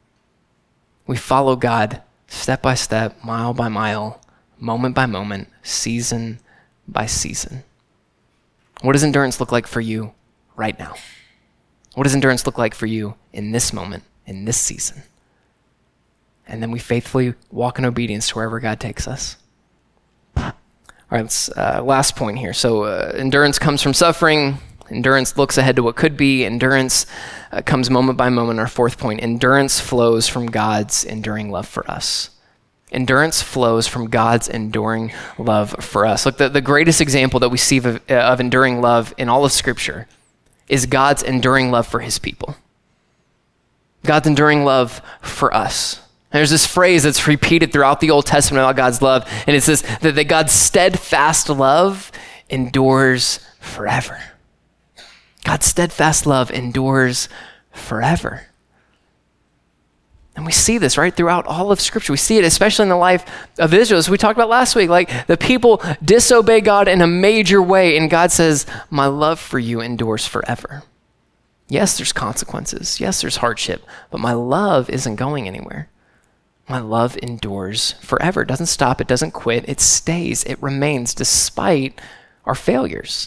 We follow God step by step, mile by mile, moment by moment, season by season. What does endurance look like for you right now? What does endurance look like for you in this moment, in this season? And then we faithfully walk in obedience to wherever God takes us. All right, let's, uh, last point here. So uh, endurance comes from suffering. Endurance looks ahead to what could be. Endurance uh, comes moment by moment. Our fourth point, endurance flows from God's enduring love for us. Endurance flows from God's enduring love for us. Look, the, the greatest example that we see of, uh, of enduring love in all of Scripture is God's enduring love for his people. God's enduring love for us. There's this phrase that's repeated throughout the Old Testament about God's love, and it says that, that God's steadfast love endures forever. God's steadfast love endures forever. And we see this, right, throughout all of Scripture. We see it especially in the life of Israel, as we talked about last week. Like, the people disobey God in a major way, and God says, "My love for you endures forever." Yes, there's consequences. Yes, there's hardship, but my love isn't going anywhere. My love endures forever. It doesn't stop. It doesn't quit. It stays. It remains despite our failures.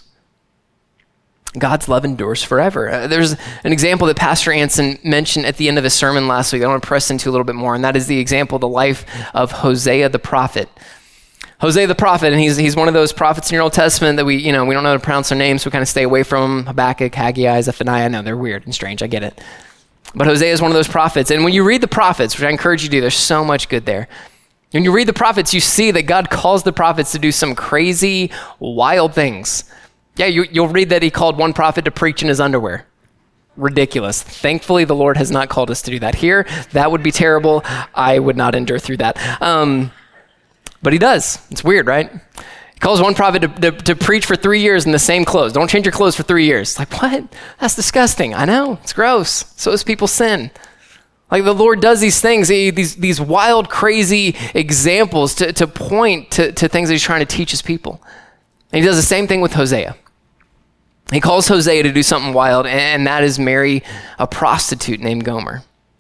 God's love endures forever. Uh, there's an example that Pastor Anson mentioned at the end of his sermon last week I want to press into a little bit more, and that is the example of the life of Hosea the prophet. Hosea the prophet, and he's he's one of those prophets in your Old Testament that we, you know, we don't know how to pronounce their names, so we kind of stay away from them. Habakkuk, Haggai, Zephaniah. No, they're weird and strange. I get it. But Hosea is one of those prophets. And when you read the prophets, which I encourage you to do, there's so much good there. When you read the prophets, you see that God calls the prophets to do some crazy, wild things. Yeah, you, you'll read that he called one prophet to preach in his underwear. Ridiculous. Thankfully, the Lord has not called us to do that here. That would be terrible. I would not endure through that. Um, but he does. It's weird, right? He calls one prophet to, to, to preach for three years in the same clothes. Don't change your clothes for three years. Like, what? That's disgusting. I know. It's gross. So is people sin. Like, the Lord does these things, he, these these wild, crazy examples to, to point to, to things that he's trying to teach his people. And he does the same thing with Hosea. He calls Hosea to do something wild, and that is marry a prostitute named Gomer.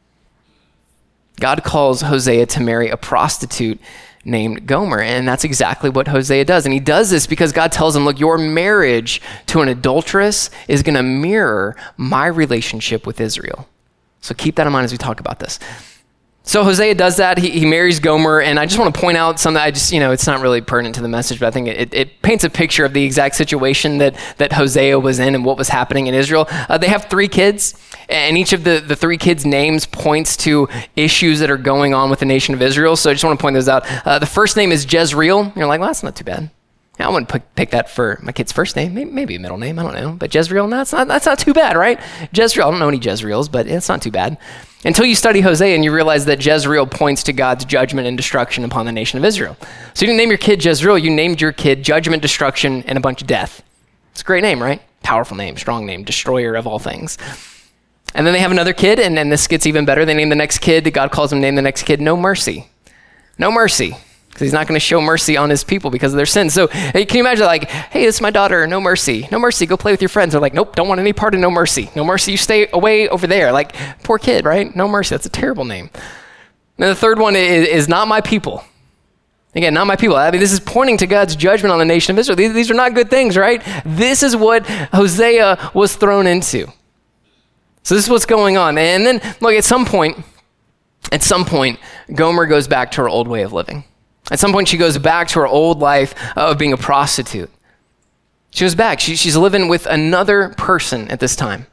God calls Hosea to marry a prostitute named Gomer, and that's exactly what Hosea does. And he does this because God tells him, look, your marriage to an adulteress is going to mirror my relationship with Israel. So keep that in mind as we talk about this. So Hosea does that. He, he marries Gomer, and I just want to point out something. I just, you know, it's not really pertinent to the message, but I think it, it paints a picture of the exact situation that, that Hosea was in and what was happening in Israel. Uh, they have three kids, and each of the, the three kids' names points to issues that are going on with the nation of Israel. So I just want to point those out. Uh, the first name is Jezreel. You're like, well, that's not too bad. I wouldn't pick, pick that for my kid's first name, maybe, maybe a middle name, I don't know. But Jezreel, no, that's not, that's not too bad, right? Jezreel, I don't know any Jezreels, but it's not too bad. Until you study Hosea and you realize that Jezreel points to God's judgment and destruction upon the nation of Israel. So you didn't name your kid Jezreel, you named your kid judgment, destruction, and a bunch of death. It's a great name, right? Powerful name, strong name, destroyer of all things. And then they have another kid, and then this gets even better. They name the next kid, God calls them name the next kid, No Mercy. No Mercy. Because he's not going to show mercy on his people because of their sins. So hey, can you imagine like, hey, this is my daughter, No Mercy. No Mercy, go play with your friends. They're like, nope, don't want any part of No Mercy. No Mercy, you stay away over there. Like, poor kid, right? No Mercy, that's a terrible name. And the third one is, is Not My People. Again, not my people. I mean, this is pointing to God's judgment on the nation of Israel. These, these are not good things, right? This is what Hosea was thrown into. So this is what's going on. And then, look, at some point, at some point, Gomer goes back to her old way of living. At some point, she goes back to her old life of being a prostitute. She goes back. She, she's living with another person at this time.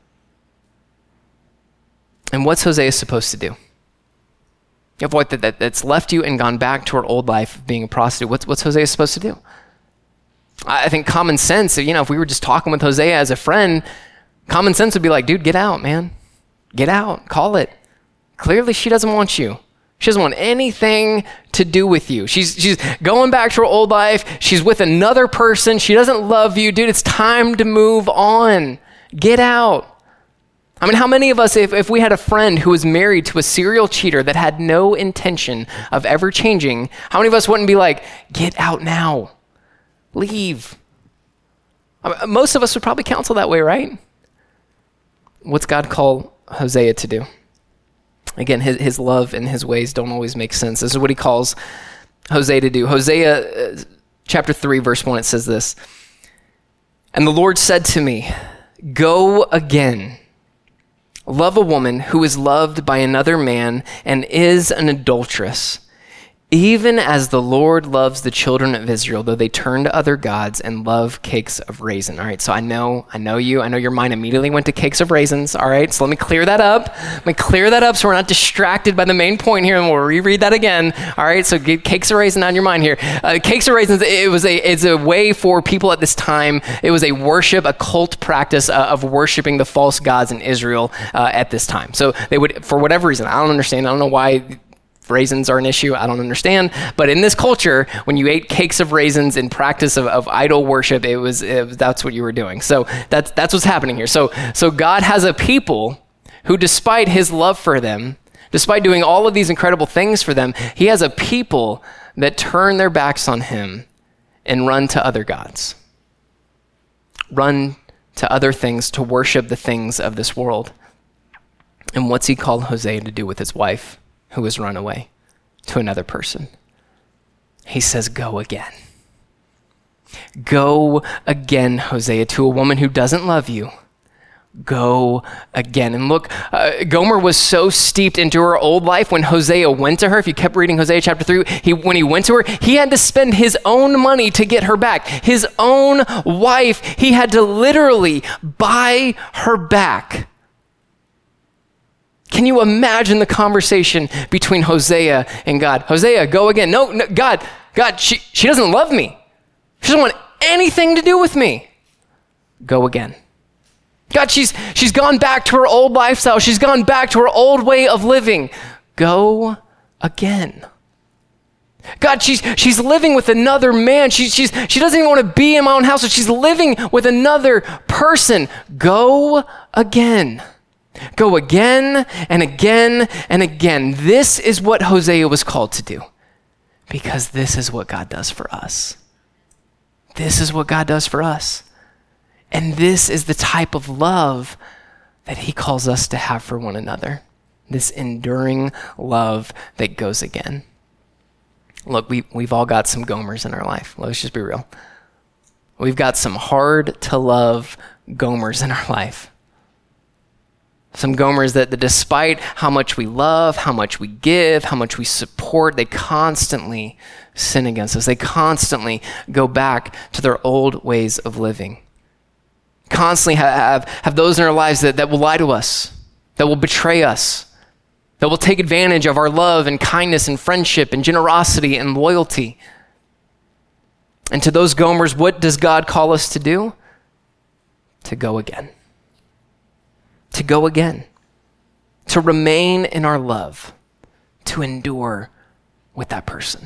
And what's Hosea supposed to do? You have what that, that, that's left you and gone back to her old life of being a prostitute. What's, what's Hosea supposed to do? I think common sense, you know, if we were just talking with Hosea as a friend, common sense would be like, dude, get out, man. Get out. Call it. Clearly, she doesn't want you. She doesn't want anything to do with you. She's she's going back to her old life. She's with another person. She doesn't love you. Dude, it's time to move on. Get out. I mean, how many of us, if, if we had a friend who was married to a serial cheater that had no intention of ever changing, how many of us wouldn't be like, get out now. Leave. I mean, most of us would probably counsel that way, right? What's God call Hosea to do? Again, his, his love and his ways don't always make sense. This is what he calls Hosea to do. Hosea uh, chapter three, verse one, it says this. And the Lord said to me, go again, love a woman who is loved by another man and is an adulteress, even as the Lord loves the children of Israel, though they turn to other gods and love cakes of raisin. All right, so I know, I know you, I know your mind immediately went to cakes of raisins. All right, so let me clear that up. Let me clear that up so we're not distracted by the main point here, and we'll reread that again. All right, so get cakes of raisin on your mind here. Uh, cakes of raisins, it was a, it's a way for people at this time, it was a worship, a cult practice uh, of worshiping the false gods in Israel uh, at this time. So they would, for whatever reason, I don't understand, I don't know why raisins are an issue, I don't understand. But in this culture, when you ate cakes of raisins in practice of, of idol worship, it was, it was that's what you were doing. So that's that's what's happening here. So so God has a people who, despite his love for them, despite doing all of these incredible things for them, he has a people that turn their backs on him and run to other gods. Run to other things to worship the things of this world. And what's he called Hosea to do with his wife, who has run away to another person? He says, go again. Go again, Hosea, to a woman who doesn't love you. Go again. And look, uh, Gomer was so steeped into her old life when Hosea went to her. If you kept reading Hosea chapter three, he, when he went to her, he had to spend his own money to get her back. His own wife, he had to literally buy her back. Can you imagine the conversation between Hosea and God? Hosea, go again. No, no God, God, she, she doesn't love me. She doesn't want anything to do with me. Go again. God, she's she's gone back to her old lifestyle. She's gone back to her old way of living. Go again. God, she's she's living with another man. She's she's she doesn't even want to be in my own house, so she's living with another person. Go again. Go again and again and again. This is what Hosea was called to do, because this is what God does for us. This is what God does for us. And this is the type of love that he calls us to have for one another. This enduring love that goes again. Look, we, we've all got some Gomers in our life. Let's just be real. We've got some hard to love Gomers in our life. Some Gomers that, that despite how much we love, how much we give, how much we support, they constantly sin against us. They constantly go back to their old ways of living. Constantly have, have those in our lives that, that will lie to us, that will betray us, that will take advantage of our love and kindness and friendship and generosity and loyalty. And to those Gomers, what does God call us to do? To go again. To go again. To remain in our love. To endure with that person.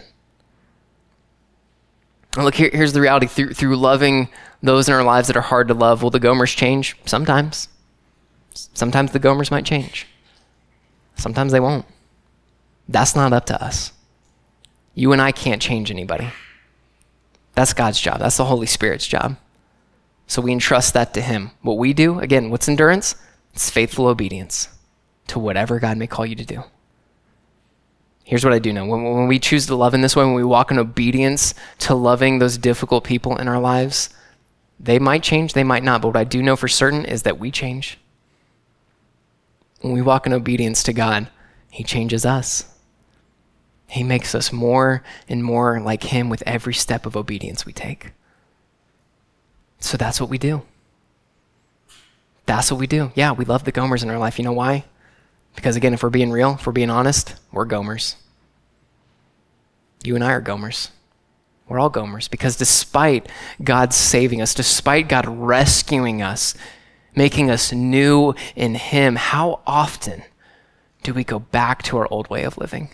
And look, here, here's the reality. Through, through loving those in our lives that are hard to love, will the Gomers change? Sometimes. Sometimes the Gomers might change. Sometimes they won't. That's not up to us. You and I can't change anybody. That's God's job. That's the Holy Spirit's job. So we entrust that to him. What we do, again, what's endurance? It's faithful obedience to whatever God may call you to do. Here's what I do know. When, when we choose to love in this way, when we walk in obedience to loving those difficult people in our lives, they might change, they might not. But what I do know for certain is that we change. When we walk in obedience to God, he changes us. He makes us more and more like him with every step of obedience we take. So that's what we do. That's what we do. Yeah, we love the Gomers in our life. You know why? Because again, if we're being real, if we're being honest, we're Gomers. You and I are Gomers. We're all Gomers because despite God saving us, despite God rescuing us, making us new in him, how often do we go back to our old way of living?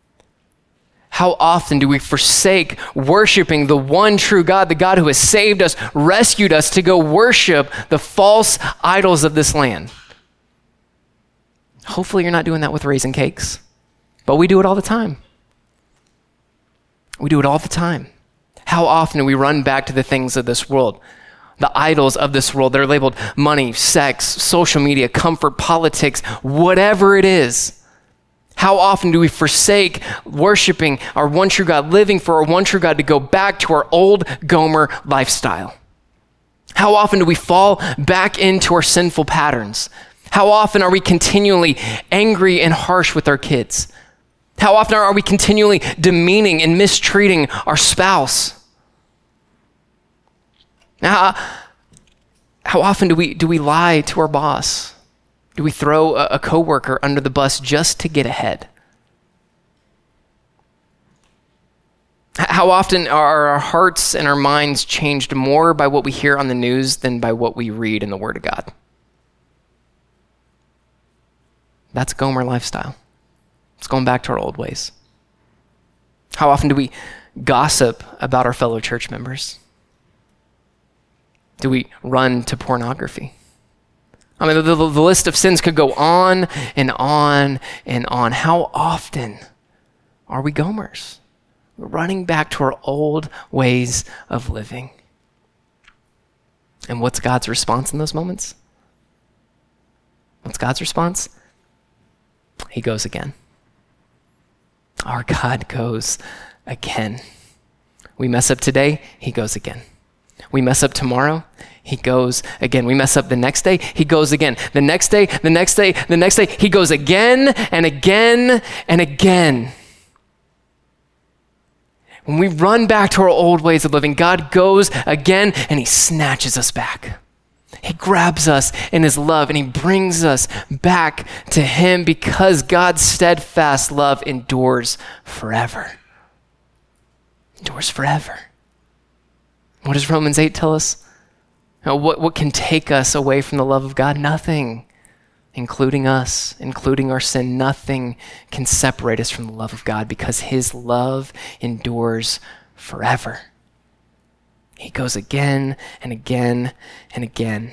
How often do we forsake worshiping the one true God, the God who has saved us, rescued us, to go worship the false idols of this land? Hopefully you're not doing that with raisin cakes, but we do it all the time. We do it all the time. How often do we run back to the things of this world? The idols of this world that are labeled money, sex, social media, comfort, politics, whatever it is. How often do we forsake worshiping our one true God, living for our one true God, to go back to our old Gomer lifestyle? How often do we fall back into our sinful patterns? How often are we continually angry and harsh with our kids? How often are we continually demeaning and mistreating our spouse? Now, how often do we do we lie to our boss? Do we throw a, a coworker under the bus just to get ahead? How often are our hearts and our minds changed more by what we hear on the news than by what we read in the Word of God? That's Gomer lifestyle. It's going back to our old ways. How often do we gossip about our fellow church members? Do we run to pornography? I mean, the, the, the list of sins could go on and on and on. How often are we Gomers? We're running back to our old ways of living. And what's God's response in those moments? What's God's response? He goes again. Our God goes again. We mess up today, he goes again. We mess up tomorrow, he goes again. We mess up the next day, he goes again. The next day, the next day, the next day, he goes again and again and again. When we run back to our old ways of living, God goes again and he snatches us back. He grabs us in his love and he brings us back to him because God's steadfast love endures forever. Endures forever. What does Romans eight tell us? What, what can take us away from the love of God? Nothing, including us, including our sin. Nothing can separate us from the love of God because his love endures forever. He goes again and again and again.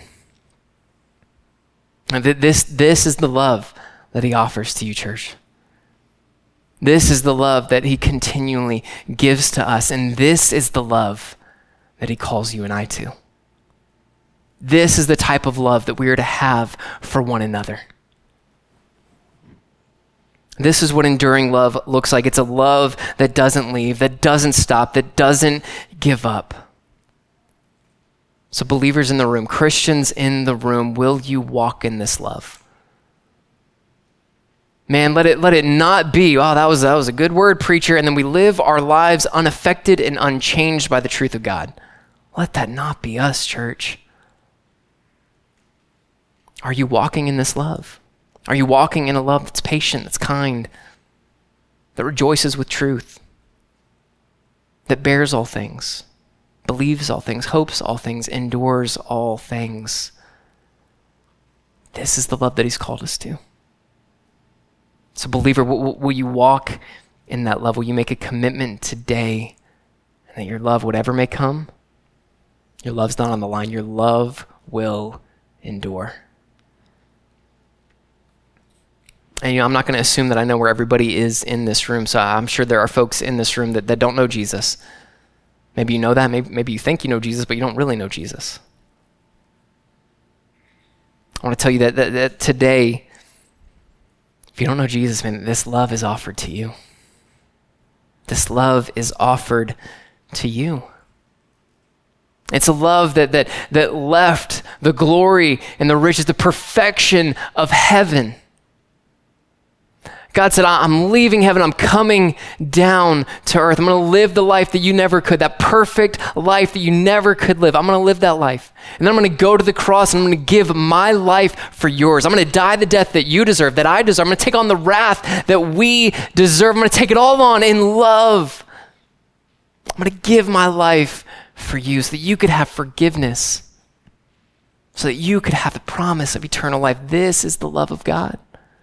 And this, this is the love that he offers to you, church. This is the love that he continually gives to us. And this is the love that he calls you and I to. This is the type of love that we are to have for one another. This is what enduring love looks like. It's a love that doesn't leave, that doesn't stop, that doesn't give up. So believers in the room, Christians in the room, will you walk in this love? Man, let it let it not be, oh, that was that was a good word, preacher, and then we live our lives unaffected and unchanged by the truth of God. Let that not be us, church. Are you walking in this love? Are you walking in a love that's patient, that's kind, that rejoices with truth, that bears all things, believes all things, hopes all things, endures all things? This is the love that he's called us to. So believer, will, will you walk in that love? Will you make a commitment today and that your love, whatever may come, your love's not on the line. Your love will endure. And you know, I'm not going to assume that I know where everybody is in this room. So I'm sure there are folks in this room that, that don't know Jesus. Maybe you know that. Maybe, maybe you think you know Jesus, but you don't really know Jesus. I want to tell you that, that, that today, if you don't know Jesus, man, this love is offered to you. This love is offered to you. It's a love that that that left the glory and the riches, the perfection of heaven. God said, I'm leaving heaven, I'm coming down to earth. I'm going to live the life that you never could, that perfect life that you never could live. I'm going to live that life. And then I'm going to go to the cross and I'm going to give my life for yours. I'm going to die the death that you deserve, that I deserve. I'm going to take on the wrath that we deserve. I'm going to take it all on in love. I'm going to give my life for you so that you could have forgiveness, so that you could have the promise of eternal life. This is the love of God.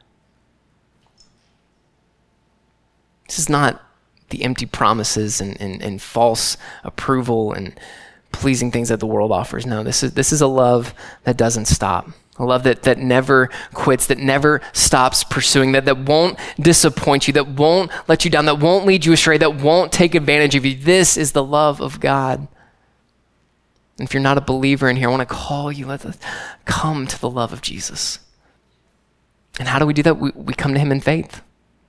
This is not the empty promises and, and, and false approval and pleasing things that the world offers. No, this is this is a love that doesn't stop. A love that, that never quits, that never stops pursuing, that, that won't disappoint you, that won't let you down, that won't lead you astray, that won't take advantage of you. This is the love of God. And if you're not a believer in here, I want to call you, let's come to the love of Jesus. And how do we do that? We, we come to him in faith.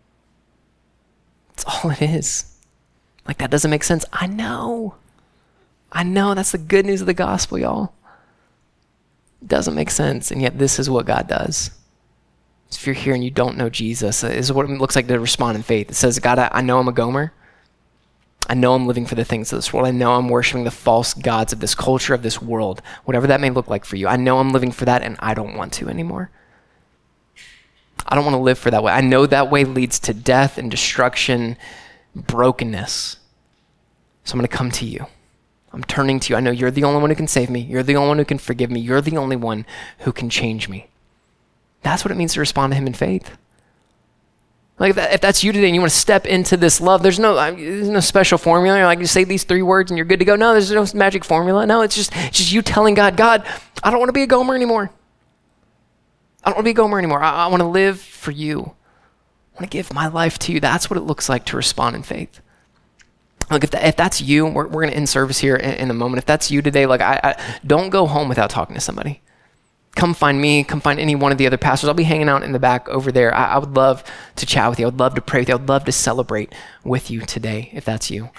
That's all it is. Like, that doesn't make sense. I know. I know. That's the good news of the gospel, y'all. It doesn't make sense, and yet this is what God does. So if you're here and you don't know Jesus, this is what it looks like to respond in faith. It says, God, I, I know I'm a gomer. I know I'm living for the things of this world. I know I'm worshiping the false gods of this culture, of this world, whatever that may look like for you. I know I'm living for that, and I don't want to anymore. I don't want to live for that way. I know that way leads to death and destruction, brokenness. So I'm going to come to you. I'm turning to you. I know you're the only one who can save me. You're the only one who can forgive me. You're the only one who can change me. That's what it means to respond to him in faith. Like if, that, if that's you today and you want to step into this love, there's no there's no special formula. You're like, you say these three words and you're good to go. No, there's no magic formula. No, it's just, it's just you telling God, God, I don't want to be a gomer anymore. I don't want to be a gomer anymore. I, I want to live for you. I want to give my life to you. That's what it looks like to respond in faith. Like if, that, if that's you, we're, we're going to end service here in, in a moment. If that's you today, like I, I don't go home without talking to somebody. Come find me. Come find any one of the other pastors. I'll be hanging out in the back over there. I, I would love to chat with you. I would love to pray with you. I would love to celebrate with you today, if that's you.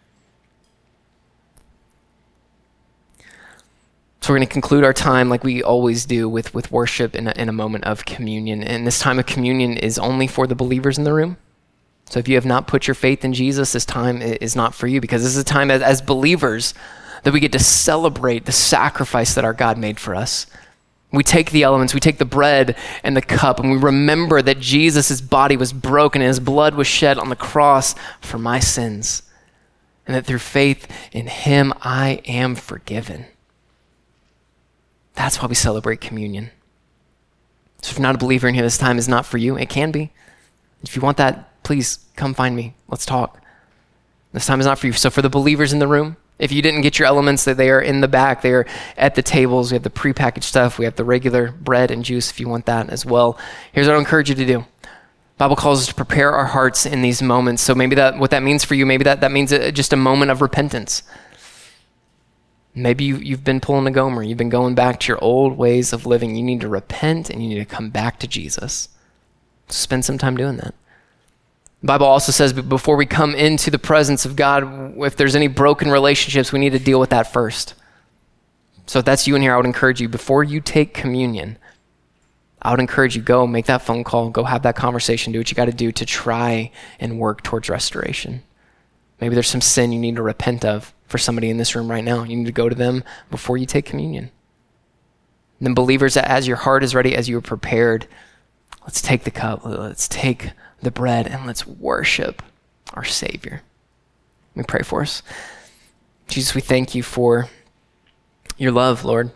So we're going to conclude our time like we always do with, with worship in a, in a moment of communion. And this time of communion is only for the believers in the room. So if you have not put your faith in Jesus, this time is not for you, because this is a time as, as believers that we get to celebrate the sacrifice that our God made for us. We take the elements, we take the bread and the cup, and we remember that Jesus' body was broken and his blood was shed on the cross for my sins. And that through faith in him, I am forgiven. That's why we celebrate communion. So if you're not a believer in here, this time is not for you. It can be. If you want that, please come find me. Let's talk. This time is not for you. So for the believers in the room, if you didn't get your elements, that they are in the back, they are at the tables. We have the prepackaged stuff. We have the regular bread and juice if you want that as well. Here's what I encourage you to do. The Bible calls us to prepare our hearts in these moments. So maybe that what that means for you, maybe that, that means a, just a moment of repentance. Maybe you, you've been pulling a gomer. You've been going back to your old ways of living. You need to repent and you need to come back to Jesus. Spend some time doing that. The Bible also says before we come into the presence of God, if there's any broken relationships, we need to deal with that first. So if that's you in here, I would encourage you, before you take communion, I would encourage you, go make that phone call, go have that conversation, do what you got to do to try and work towards restoration. Maybe there's some sin you need to repent of for somebody in this room right now. You need to go to them before you take communion. And then believers, as your heart is ready, as you are prepared, let's take the cup, let's take the bread, and let's worship our Savior. Let me pray for us. Jesus, we thank you for your love, Lord.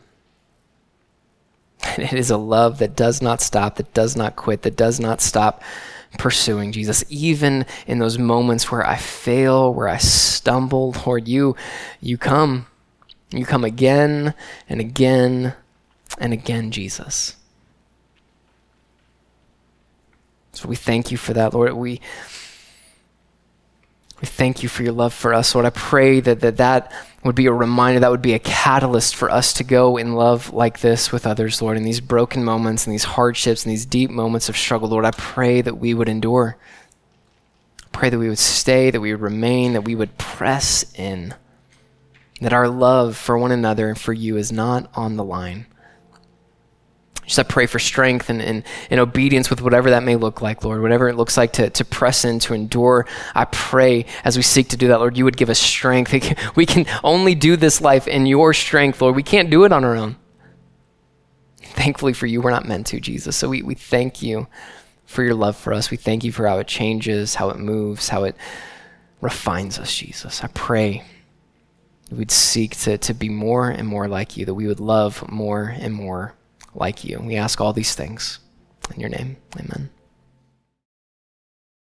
It is a love that does not stop, that does not quit, that does not stop pursuing, Jesus. Even in those moments where I fail, where I stumble, Lord, you, you come. You come again and again and again, Jesus. So we thank you for that, Lord. We, we thank you for your love for us, Lord. I pray that, that that would be a reminder, that would be a catalyst for us to go in love like this with others, Lord, in these broken moments and these hardships and these deep moments of struggle, Lord. I pray that we would endure. I pray that we would stay, that we would remain, that we would press in, that our love for one another and for you is not on the line. Just I pray for strength and, and, and obedience with whatever that may look like, Lord, whatever it looks like to, to press in, to endure. I pray as we seek to do that, Lord, you would give us strength. We can only do this life in your strength, Lord. We can't do it on our own. Thankfully for you, we're not meant to, Jesus. So we, we thank you for your love for us. We thank you for how it changes, how it moves, how it refines us, Jesus. I pray that we'd seek to, to be more and more like you, that we would love more and more like you. We ask all these things in your name. Amen.